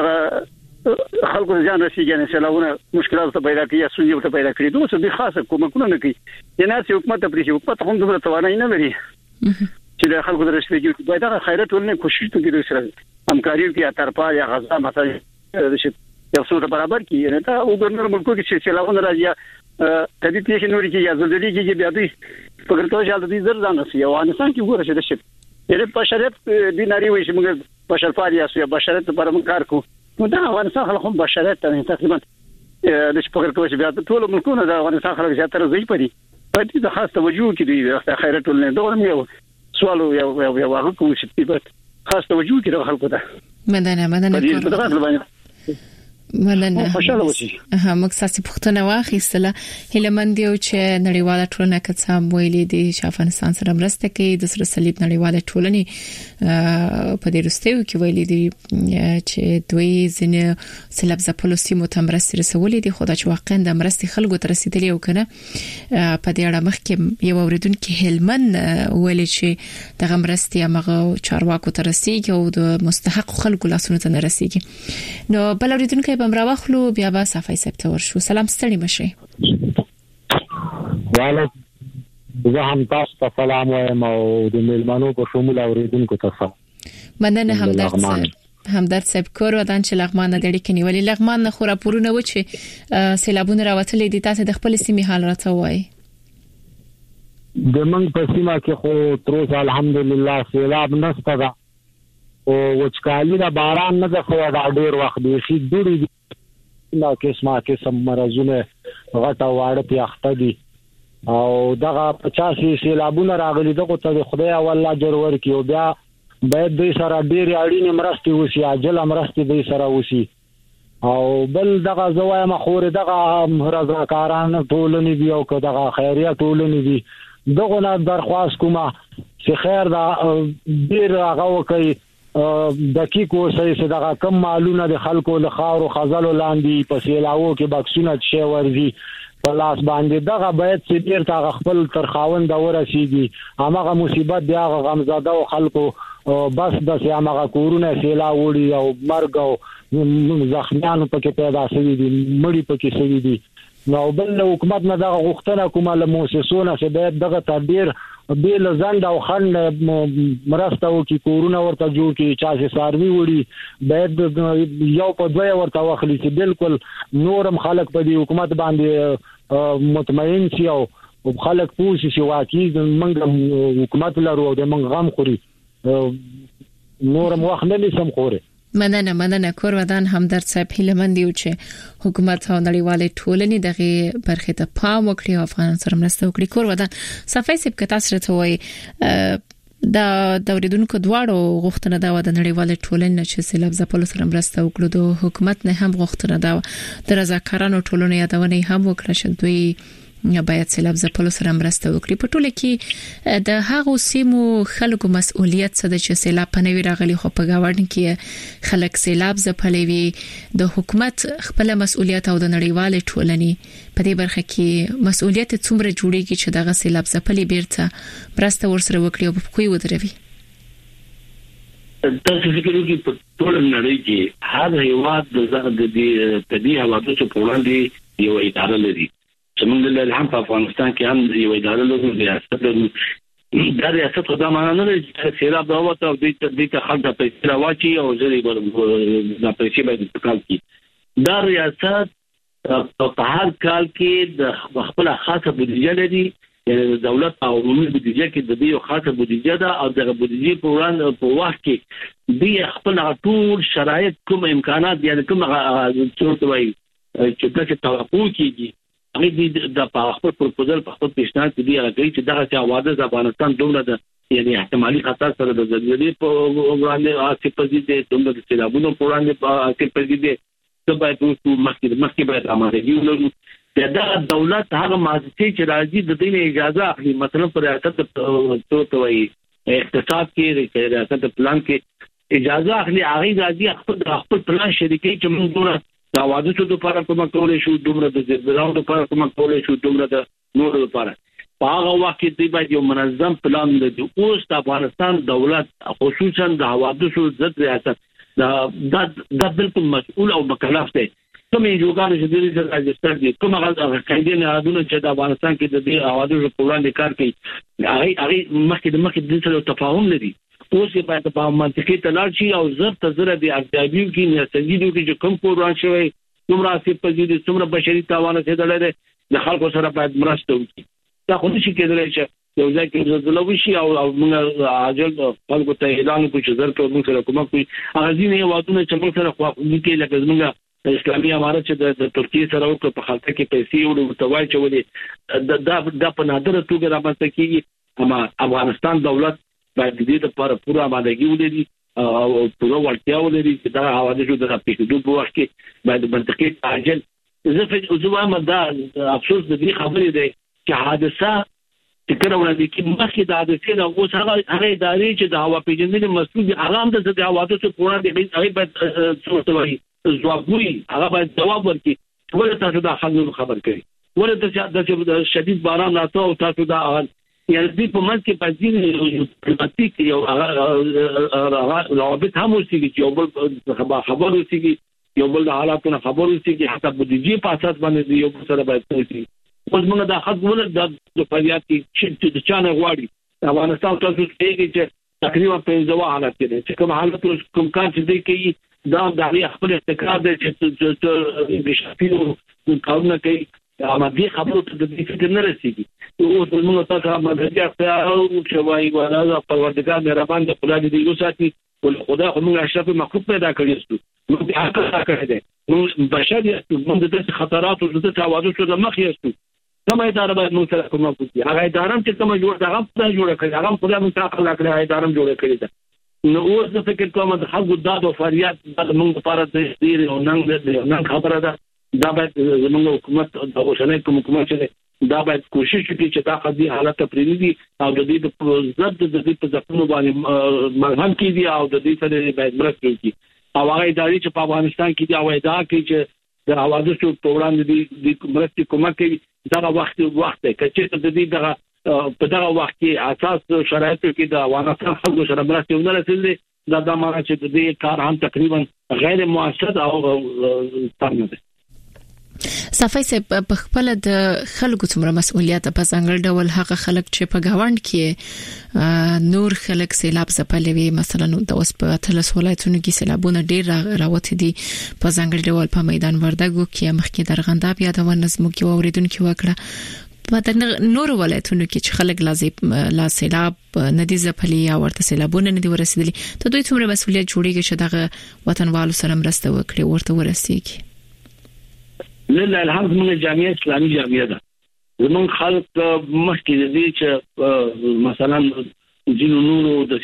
خلکو ځان رسیږي نه سلاونه مشکلات ته پیدا کیږي سونی ته پیدا کړي دوی څه خاصه کومکونه نه کوي ینه چې حکومت ته پریږي حکومت هم دومره توانایي نه لري چې د خلکو درشتګي باید هغه خیرت ولنه کوشش وکړي سره همکاري کوي اترپا یا غزا مثلا یو څه برابر کی نه تا وګورنر ملکو کې چې سلاونه راځي تدې پیښې نوري کې یا زلزلې کې بیا دوی په ګرځاو چې د دې زر ځان رسي او افغانستان کې وګوره چې د شپ یې په شریعت دیناري وي چې موږ بشرپالي اسو بشریت پر موږ کار کوو نو دا افغانستان خلک هم بشریت ته تقریبا د شپ ګرځاو چې بیا ټول ملکونه د افغانستان خلک زیاتره ځي پدي په دې د خاص توجه کې دی خیرت ولنه دوه یو سوال یو هغه کوم چې په خاص توجه کې د خلکو ته مدنه موږ ساسي پښتنه واخیستله هلمند یو چې نړیواله ټولنه کڅام ویلي دي چې افغانستان سره مرسته کوي د سره صلیب نړیواله ټولنه په دې رستیو کې ویلي دي چې دوی ځنه سیلاب ځپلو سیمو ته مرسته رسولې دي خو دا چې واقعا د مرستې خلکو ته رسیدلې او کنه په دې اړه مخکې یو اوریدونکو هلمند ویلي چې د مرستې هغه چارواکو ته رسیږي او د مستحق خلکو لاسونو ته نه رسیږي نو بل اوریدونکو بمراوخلو بیا با صفای سپتور شو سلام ستړي مشه وعلیکم زه هم تاسو ته سلام وایم او د میلمنو په شمول اوریدونکو ته مننه همدرد صاحب کور ودان چې لغمان د اړیکې نیولې لغمان نه خو راپورونه و چې سیلابونه راوتلې دي تاسو د خپل سیمې حال راته وایي د من په سیمه کې خو تر اوسه الحمدلله سیلاب نشته ده او وچکالي دا باران نه ده خو دا ډیر وخت دی چې دوی نو قسم مرزونه غټه واړه پیاخته دي او دغه 50 سیلابونه راغلي دغه ته خدای والله اجر ورکړي او بیا باید دوی سره ډیر اړینې مرستې وشي عاجل مرستې دوی سره وشي او بل دغه زوایم خور دغه رضاکاران ټولنې دی او دغه خیریه ټولنې دي دغه نه درخواست کومه چې خیر دا ډیر هغه وکړي دقیق اوسئ چې دغه کم مالونه د خلکو له خاور او خزلو لاندې په سیلاو کې بکسونه شي ورزي په لاس باندې دغه باید چې ډیر تا خپل تر خاوند ورسیږي هغه مصیبت دی هغه غمزاده او خلکو بس د هغه کورونه سیلاو وړي او مرګ او زخمیان پکې پیدا شوي دي مړي پکې شوي دي نو بل حکومت نه دغه غوښتنه کومه له مؤسسونو چې باید دغه تدبیر بیل زند او خند مرسته وکي کورونه ورته جوړ کی چا چې ساروي وړي باید یو په دوی ورته واخلي چې بالکل نورم خلک په دې حکومت باندې مطمئن شي او خلک پوښي چې واقعي موږ حکومت لرو او د موږ غم خوري نورم وخت نه نسم خوره مننه کور ودان همدرد صاحب هیلمند یو چې حکومت او نړیوالې ټولنې دغه برخه ته پام وکړي او افغانان سره مرسته وکړي. کور ودان صفای سب کتا سره ته وای د اوریدونکو دواړو غوښتنه دا و د نړیوالې ټولنې چې سیلاب ځپلو سره مرسته وکړي. د حکومت نه هم غوښتنه دا د رضاکارانو ټولنې یادونه هم وکړه چې دوی باید سیلاب ځپلو سره مرسته وکړي. په ټوله کې د هغو سیمو خلکو مسؤلیت څه ده چې سیلاب په نوي راغلي خو په گاونډ کې خلک سیلاب ځپلي وي. د حکومت خپل مسؤلیت او د نړیوالې ټولنې په دې برخه کې مسؤلیت څومره جوړیږي چې دغه سیلاب ځپلي بیرته مرسته ورسره وکړي او په کوی ودروي. تاسو فکر وکړئ په ټول نړۍ کې هر هیواد د طبيعي حوادثو په وړاندې یو اداره لري. زمونږ له هم په افغانستان کې هم یو اداره لري ریاست لري. دا ریاست خدای مانه نه لري چې سیلاب راوته او دې ته خلک پیسې راوچی او ځری د پیسې باندې تکال کی. دا ریاست په هر کال کې د خپل خاصه بودیجه لري. د دولت او عمومي بودیجه کې د دې خاصه بودیجه ده او د بودیجې په وړاندې په وخت کې د خپل ټول شرایط کوم امکانات یعنی کوم څه وایي چې تاسو توقع کیږي هغه د خپل پروپوزل په خپل پیشنهاد کې دی راغلی چې دغه حواله د افغانستان دومره د یعنی احتمالي خطر سره د زلزلې په وړاندې آسیب پذیرې دومره د سیلابونو په وړاندې آسیب پذیرې څه باید مخکې باید آمادګي ولرو. دا دولت هغه مؤسسې چې راځي د دې اجازه اخلي. مثلا پر ریاست ته وایي اقتصاد کې ریاست پلان کې اجازه اخلي. هغه راځي خپل پلان شریکي چې موږ دا حوادثو لپاره کومه کولای شو دومره د زلزلو لپاره کومه کولای شو دومره د نور لپاره په هغه وخت کې باید یو منظم پلان لري. اوس د افغانستان دولت خصوصا د حوادثو ضد ریاست دا بالکل مسؤل او مکلف دی. کومې جوګان چې د دې راجستر دي کومه قاعده نه راځي چې د افغانستان کې د دې حوادثو په وړاندې کار کوي. هغه مخکې د سره تفاهم لري. اوس یې باید په منطقي تلل شي او زر د ارتیابي کې نه سنجیدو کې کوم قرآن شوی څومره آسیب پذیرې څومره بشري تاوان رسیدلی د خلکو سره باید مرسته وکړي. دا خو نشي کېدلی چې یو ځای کې زلزله وشي او موږ عاجل خلکو ته اعلان وکړو چې زر کې موږ سره کومک کوي. هغه ځینې هیوادونه چې موږ سره خواخوږي کوي لکه زموږ اسلامي امارت چې د ترکیې سره وکړو په خلکو کې پیسې ورته واچولې دا په نادره توګه رامنځته کېږي. اما افغانستان دولت باید دې لپاره پوره آمادګي ولري او پوره وړتیا ولري چې دا حوادثو د راپېښېدو په وخت کې باید منطقي تعجل. زه وایم دا افسوس د دې خبرې دی چې حادثه چې کله وړاندې کې مخکې د حادثې نه اوس هغه ادارې چې د هوا پیژندنې مسؤل دي هغه هم د حوادثو په وړاندې هغه باید څه وایي ځوابګوي هغه باید ځواب ورکړي. ولې تاسو دا خلک خبر کړئ؟ ولې د شدید باران راته او تاسو دا یعنی دې په منځ کې پاتې پرماتیک یو روابط هم وسیږي چې یو بل خبر وسیږي یو بل د حالاتونو خبر وسیږي حتی بودیجې په اساس باندې یو سره باید وسیږي. اوس موږ د حق ولر د فریاد کې چې چانه غواړي افغانستان تاسو ته چې تقریبا 15 حالات دي چې کوم حالت کوم کار چې دی کې دا د خپل استقرار د چې د شفیو کارونه کوي اما دې خبرو ته د دې فکر نه رسیږي. اوس موږ تاسو هم د اختیار شوای ولا پروردګار مهربان د خدای دې یو ساتي ول خدای خو موږ اشرف مخلوق پیدا کړی ستو موږ د حق کړی دی موږ بشر یو موږ د خطرات او د حوادثو د مخ یو کومه اداره باید موږ سره کومه کوي. هغه اداره چې کومه جوړ دا هم جوړ کړی هغه خدای موږ ته خلک کړی اداره جوړ کړی ده. نو اوس د فکر کوم د حق داد او فریاد د موږ لپاره د دې او نن خبره ده دا باید زموږ حکومت د اوسنۍ حکومت چې دا باید کوشش وکړي چې دا قضیه حالت پریږدي او د دې په ضد د دې په ځپونو باندې مرهم کړي او د دې سره باید مرسته وکړي. او هغه ادارې چې په افغانستان کې دا وایي دا چې د حوادثو په وړاندې د مرستې کومک کوي دا وخت دی چې د دې دغه په دغه وخت کې اساس شرایطو کې د افغانستان خلکو سره مرسته ونه رسېدلې دا معنی چې د دې کار هم تقریبا غیر مؤثر او تام دی. صفای سه په خپل د خلکو څومره مسؤلیت په ځانګړي ډول هغه خلک چې په گاوند کې نور خلک سیلاب ځپلوي مثلا د اوس په اتلس ولایتونو کې سیلابونه ډیر راوته دي په ځانګړي ډول په میدان وردګو کې مخکې درغنداب یادونه زموږ اوریدونکو وکړه په نور ولایتونو کې چې خلک لا سیلاب ندي ځپلي یا ورته سیلابونه ندي ورسېدلي ته دوی څومره مسؤلیت جوړیږي چې دغه وطنوالو سره مرسته وکړي ورته ورسېږي لله الحمد من جامعه اسلامي جامعه ده زمون خلک مخکې دي چې مثلا جنو نورو د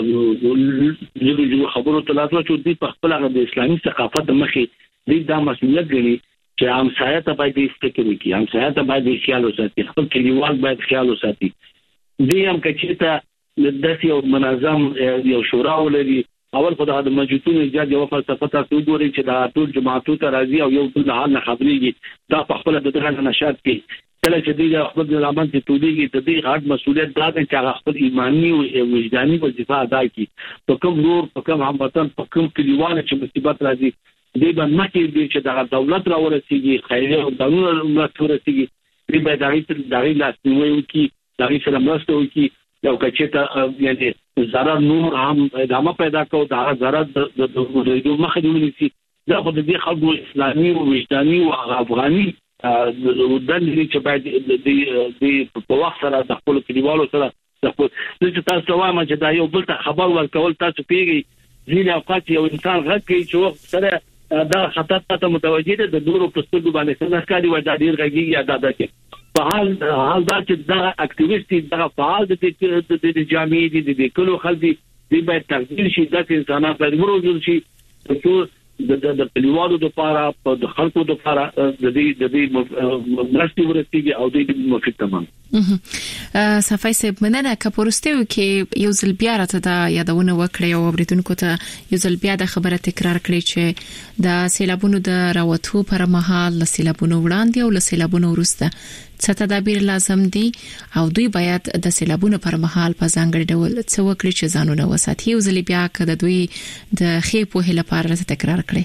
خبرو تلاتو چې د خپل د اسلامي ثقافت مخې د مسؤلیت غني چې عام سایه باید فکر وکړي عام سایه باید خیال وساتي خپل کلیوال باید خیال وساتي دي هم کچته د یو منظم یو شورا ولري اول خدای د موجودونو ایجاد یو فلسفه تاسو ګورئ چې د ټول جماعتونو ته راځي او یو بل حال نه خبريږي دا په خپل د دغه نشاط کې کله چې د خپل ځلامن ته توديږي د دې غاټ مسؤلیت دا ده چې خپل ایمانی او وجداني وظیفه ادا کړي په کوم نور په کوم هموطن په کوم کلیوال چې مصیبت راځي دې باندې مخکې دي چې د دولت را ورسیږي خیریه او قانون مرسته دې باید دغه لاسنیوي وکړي دغه سره مرسته وکړي یو کچته یعنی zarar نور هم ادامه پیدا کوي دا zarar د مخه دی ونیسي دا خو د دې خلکو اسلامي او وجداني او افغاني د دې چې باید د په وخت سره د خپل کلیوالو سره د خپل چې تاسو وایم چې دا یو بل ته خبر ورکول تاسو پیږي ځینې اوقات یو انسان غږ کوي چې سره دا خطر ته متوجه ده د نورو په سترګو باندې څنګه کاری وای دا ډیر غږی یا دا کې په حال دا چې دا اکټیویسټ دا فعال د جامعې دي کلو خلک دي باید تغییر شي د انسانانو په ورو شي د کلیوالو د لپاره په خلکو د لپاره د دې مرستې ورسیږي او د دې مفید تمام صفای سب مننه کپورستیو کې یو ځل بیا راته دا یادونه وکړی او اوریدونکو ته یو ځل بیا د خبره تکرار کړی چې د سیلابونو د راوتو پر مهال د سیلابونو وړاندې او د سیلابونو وروسته څه تدابیر لازم دي او دوی باید د سیلابونو پر مهال په ځانګړي ډول څه وکړي چې ځانونه وساتي او ځل بیا کده دوی د خې په هله لپاره تکرار کړي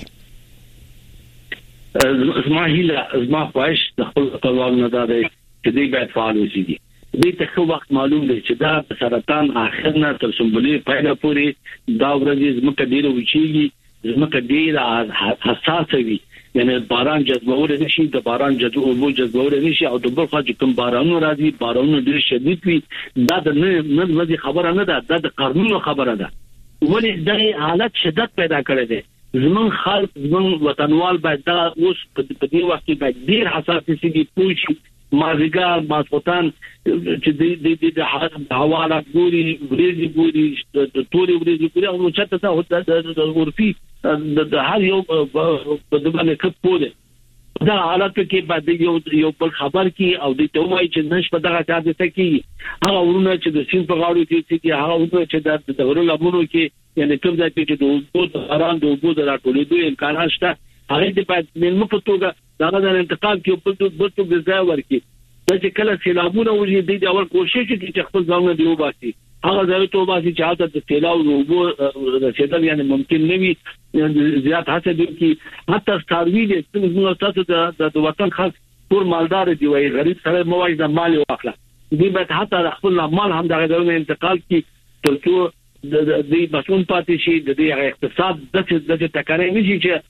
زما خواهش د خپل قوانینو نه ده چې دوی باید فعال وي دې ته خو وخت معلوم دی چې دا سرطان اخر نه تر سمبلي پیدا پوري دا ورځ زموږ ډیره وچیږي زموږ ډیره حساس وي یعنی باران جذبول نشي د باران جذبول نشي او د بل خوا چې کوم بارانو راځي بارانو ډیر شدید وي دا د نه خبره نه ده د قانون خبره ده ولې د حالت شدت پیدا کړی دی زمون خلک زمون وطنوال باید دا اوس په دې وخت کې باید ډیر حساس شي پوښي مازیګر ماسوتان چې د حواله ګوري ورېږي ګوري د توري ورېږي ګوري او چاته ته د ورفي د هر یو په دغه کې پوره دا حالت کې باید یو بل خبر کی او د ته وایي چې نش په دغه چا د تکي هغه ورونه چې د سین په غاړو کې هغه ورونه چې د ورو لمنو کې یعنی کوم ځای کې د اوبو اران د اوبو د راټولېدو امکانات شته هغه د پات ملمو په توګه دا د انتقال کې په توګه ځای ورکي چې کله سیلابونه وږي د اول کوشش کوي چې خپل ځان دی وباسي هغه ځای ته وباسي چې حالت د سیلاب او اوبو رسیدل یعنی ممکن نه وي زیات هڅه دي چې حتی ستاروي د څنګه تاسو د وطن خلک ټول مالدار دي وای غریب سره موایي د مال واخله دې به حتی خپل مال هم دغه ډول انتقال کی ترڅو د دې مسون پاتې شي د دې اقتصاد د تکرار نشي چې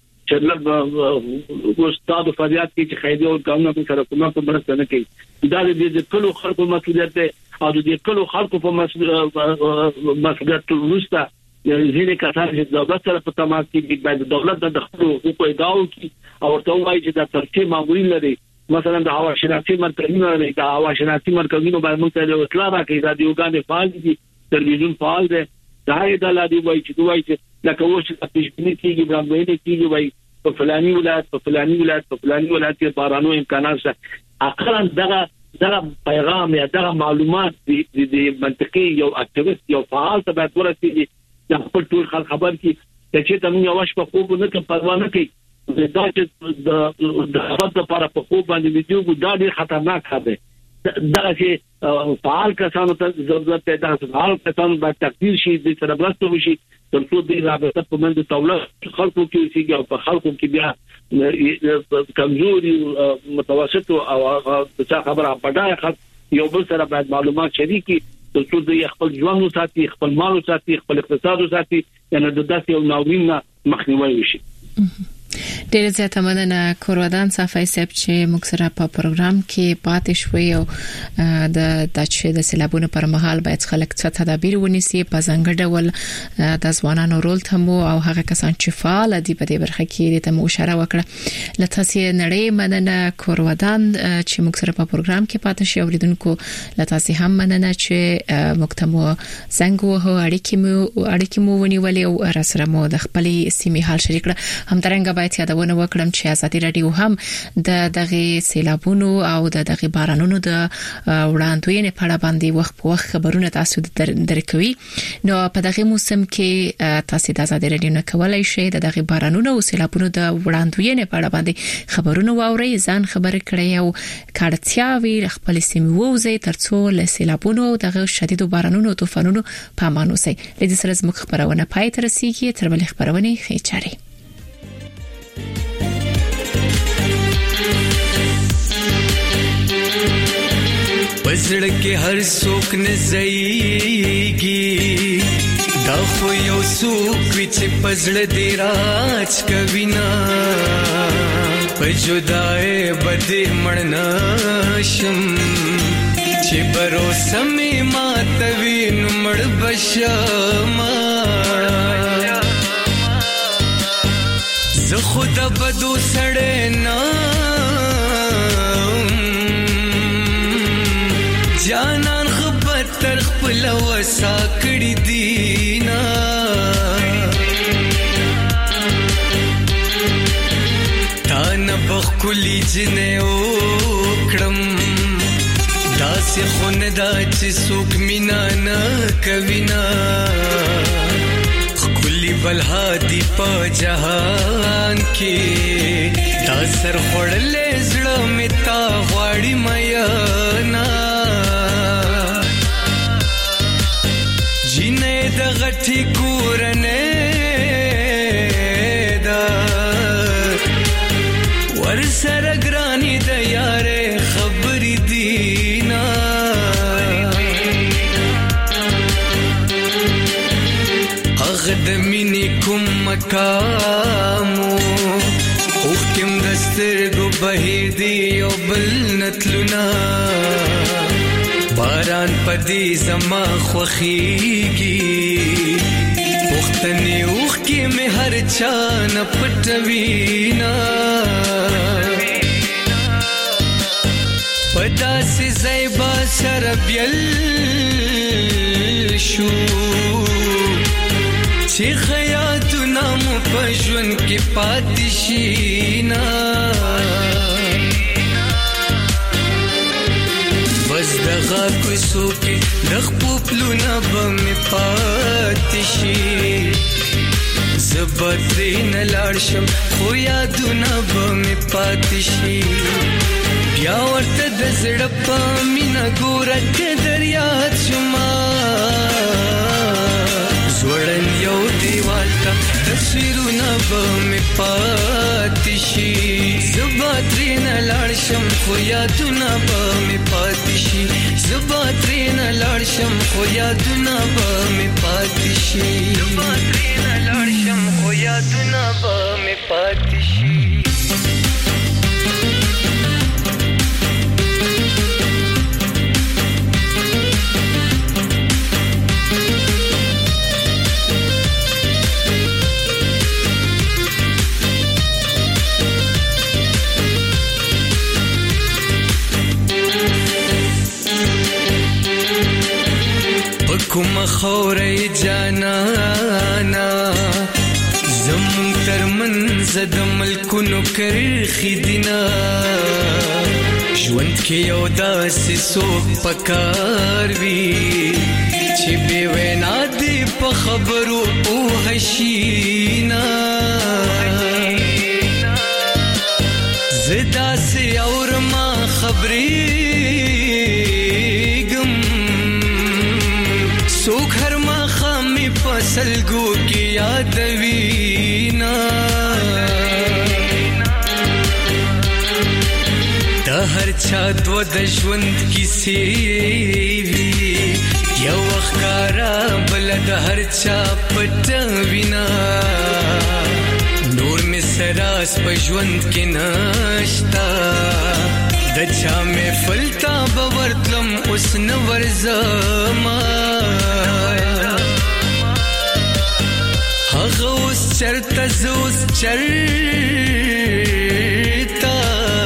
استاد فریاد کی چې خیدی او قانون په سره کومه مرسته نه کوي دا د کلو خلکو مسؤلیت ده او د کلو خلکو په مسؤلیت ورسته ځینې کسان چې دولت سره په تماس کې باید دولت د خپل حقوق اداو کی او ورته وایي چې د ترتیب معمولی لري مثلا د هوا شناختی مرکزونه لري د هوا شناختی مرکزونو باندې موږ ته اطلاع راکړي دا دیوګان فعال دي تلویزیون فعال ده دا د لادي وایي چې لکه وښه د پیشبینی کېږي برابرۍ کېږي وای په فلاني ولایت کې بارانو امکانات شته اقلا دغه پیغام یا دغه معلومات د منطقي یو اکټیویست یو فعال ته باید ورسېږي چې خپل ټول خلک خبر کړي چې تاسو یو واش په خوب نه کې پروا نه کوي دا چې د خپل لپاره په خوب باندې ویډیو دا ډیر خطرناک دی دا چې فعال کسانو ته ضرورت پیدا ده فعال کسانو باید تقدیر شي د سره برسته وشي ترڅو د رابطه په منځ دولت خلکو کې سیګي او په خلکو کې بیا کمزوري متوسط او څه خبره پټه خلک یو بل سره باید معلومات شریکي ترڅو د خپل ژوند ساتي خپل مال ساتي خپل اقتصاد ساتي یعنی د داسې یو ناورین مخنیوي وشي ډېر زیاته مننه کورودان صافی صاحب چې موږ سره په پروګرام کې پاتې شوي او د سیلابونو پر مهال باید خلک څه تدابیر ونیسي په ځانګړي ډول د ځوانانو رول ته مو او هغه کسان چې فعال دي په دې برخه کې ته مو اشاره وکړه لته سي نړۍ مننه کورودان چې موږ سره په پروګرام کې پاتې شي اوریدونکو لته سي هم مننه چې موږ ته مو څنګه وه اړیکې مو ونیولې او سره مو د خپلې سیمې حال شریک کړ هم ترنګ باید یادونه وکړم چې ازادي رادیو هم دغه سیلابونو او دغه بارانونو د وړاندوینې په اړه باندې وخت په وخت خبرونه تاسو درکوي نو په دغه موسم کې تاسو د ازادي رادیو نه کولای شئ دغه بارانونو او سیلابونو د وړاندوینې په اړه باندې خبرونه واورئ ځان خبر کړئ او کارتیا وی خپل سیمه ووزي ترڅو له سیلابونو او دغه شدیدو بارانونو او طوفانونو په امان اوسئ لدې سره زموږ خبرونه پای ته رسیدي تر بل خبرونه ښه چاري پزړه کې هر څوک نزيږي دا خو یو څوک چې پزړه دی راج کوي نا په جدای بده مړنا شم چې برو سمې ماتوي نو مړ بشما زه خود بدو سړې نه جانان خبر تر خپل وسا کړی دینا تا نه بخلی جنې وکړم داسې خون دا چې څوک مینا نه کوي نا خلی بلها دی په جهان کې دا سر خړلې زړه می تا غواړي میا نا د غټي کورنه دا ور سره ګرانی د یاره خبرې دینا هغه د مینې کوم مقامو او کوم دسترګو بهیر دی او بل نتلونا باران پدې زما خوخيږي پختنې اوخ کې مې هر چا نه پټوينا پدا سي زيبا شربيل شو چې خیاتونه مو پښون کې پاتشينا بس دغه کوڅو کې د خپلونه بم پاتشي زبرین لاړشم خو یادونه بم پاتشي بیا ورته د زړه په مینا ګوره کې دریا شما زوړن یو دیوال ته تصویرونه بم پاتشي زبرین لاړشم خو یادونه بم پاتشي زبرین لاړشم خو یادونه بم پاتشي زبرین لاړشم خو یادونه بم پاتشي کوم خورې جانانا زمون ترمن زد ملکونو کرخي دینا ژوند کې یو داسې څوک پکار وي چې به وینا دی په خبرو او هشینا زدا سي اور ما خبري سوک هر ما خامي پسلګو کې یاد وینا د هر چا دو د ژوند کیسې وی یو ښکارا بل د هر چا پټ وینا نور می سرا احساس په ژوند کې نشتا د چا محفل تا باورتلم اوس نو ورزما هغه اوس چرته زوس چرتا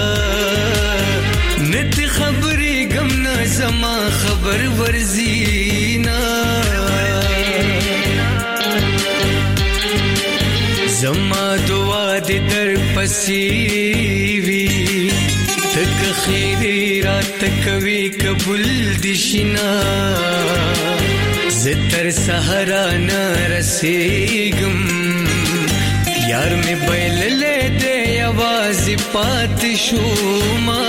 نت خبرې غم نه زما خبر ورزینا زما دعا دې در پسې وي تک خیری رات کوي قبول دي شنا زتر سحرا نه رسېږم یار مې بایللې دې आवाज پات شوما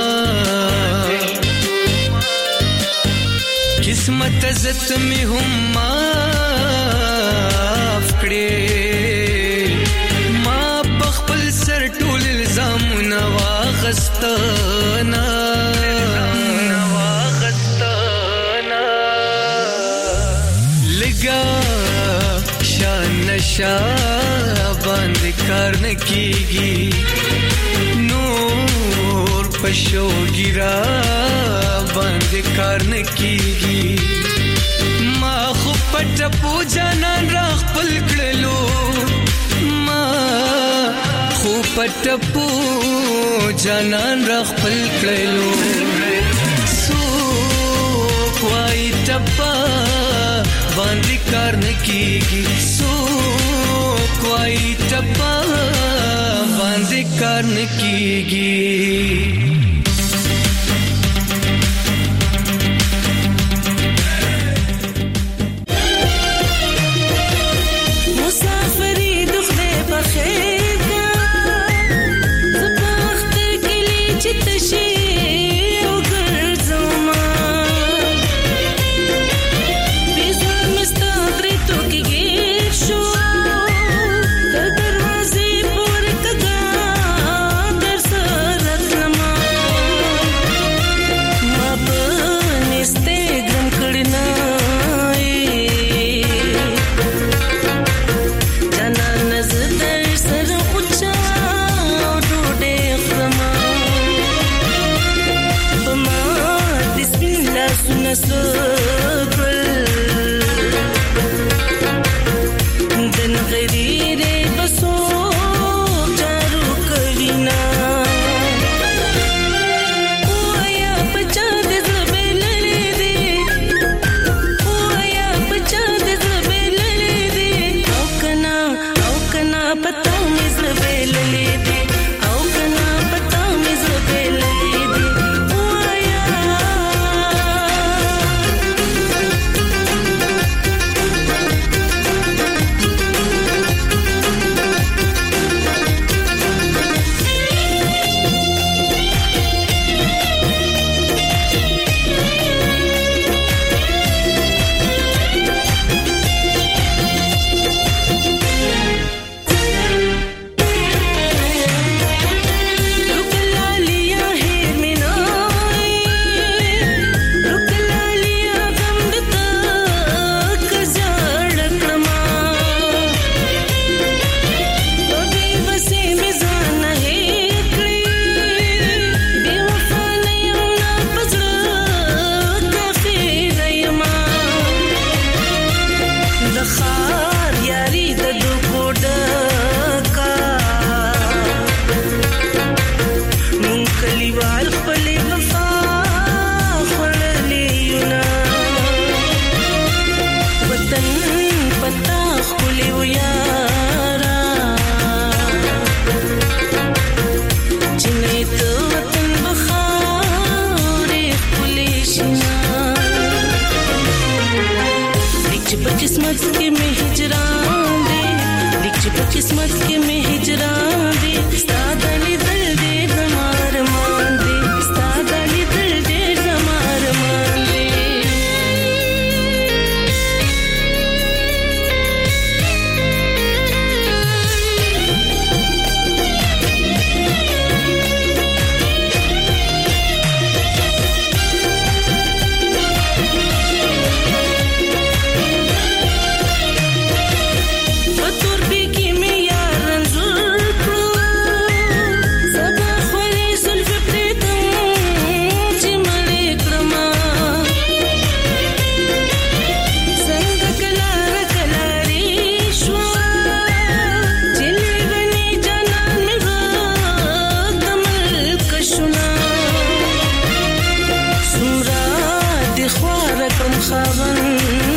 قسمت عزت مې هم معاف کړې ما بخپل سر ټول الزامونه واغستانا لگا شان نشا باندې کار نه کیږي نور پښو ګرا باندې کار نه کیږي ما خو پټ پوجانان راخ پل کړلو ما خو پټ پوجانان راخ پل کړلو سو کوای ټپا باندې کار نه کیږي سو کوای ټپا باندې کار نه کیږي Tur biki me yaran zur رقم خاون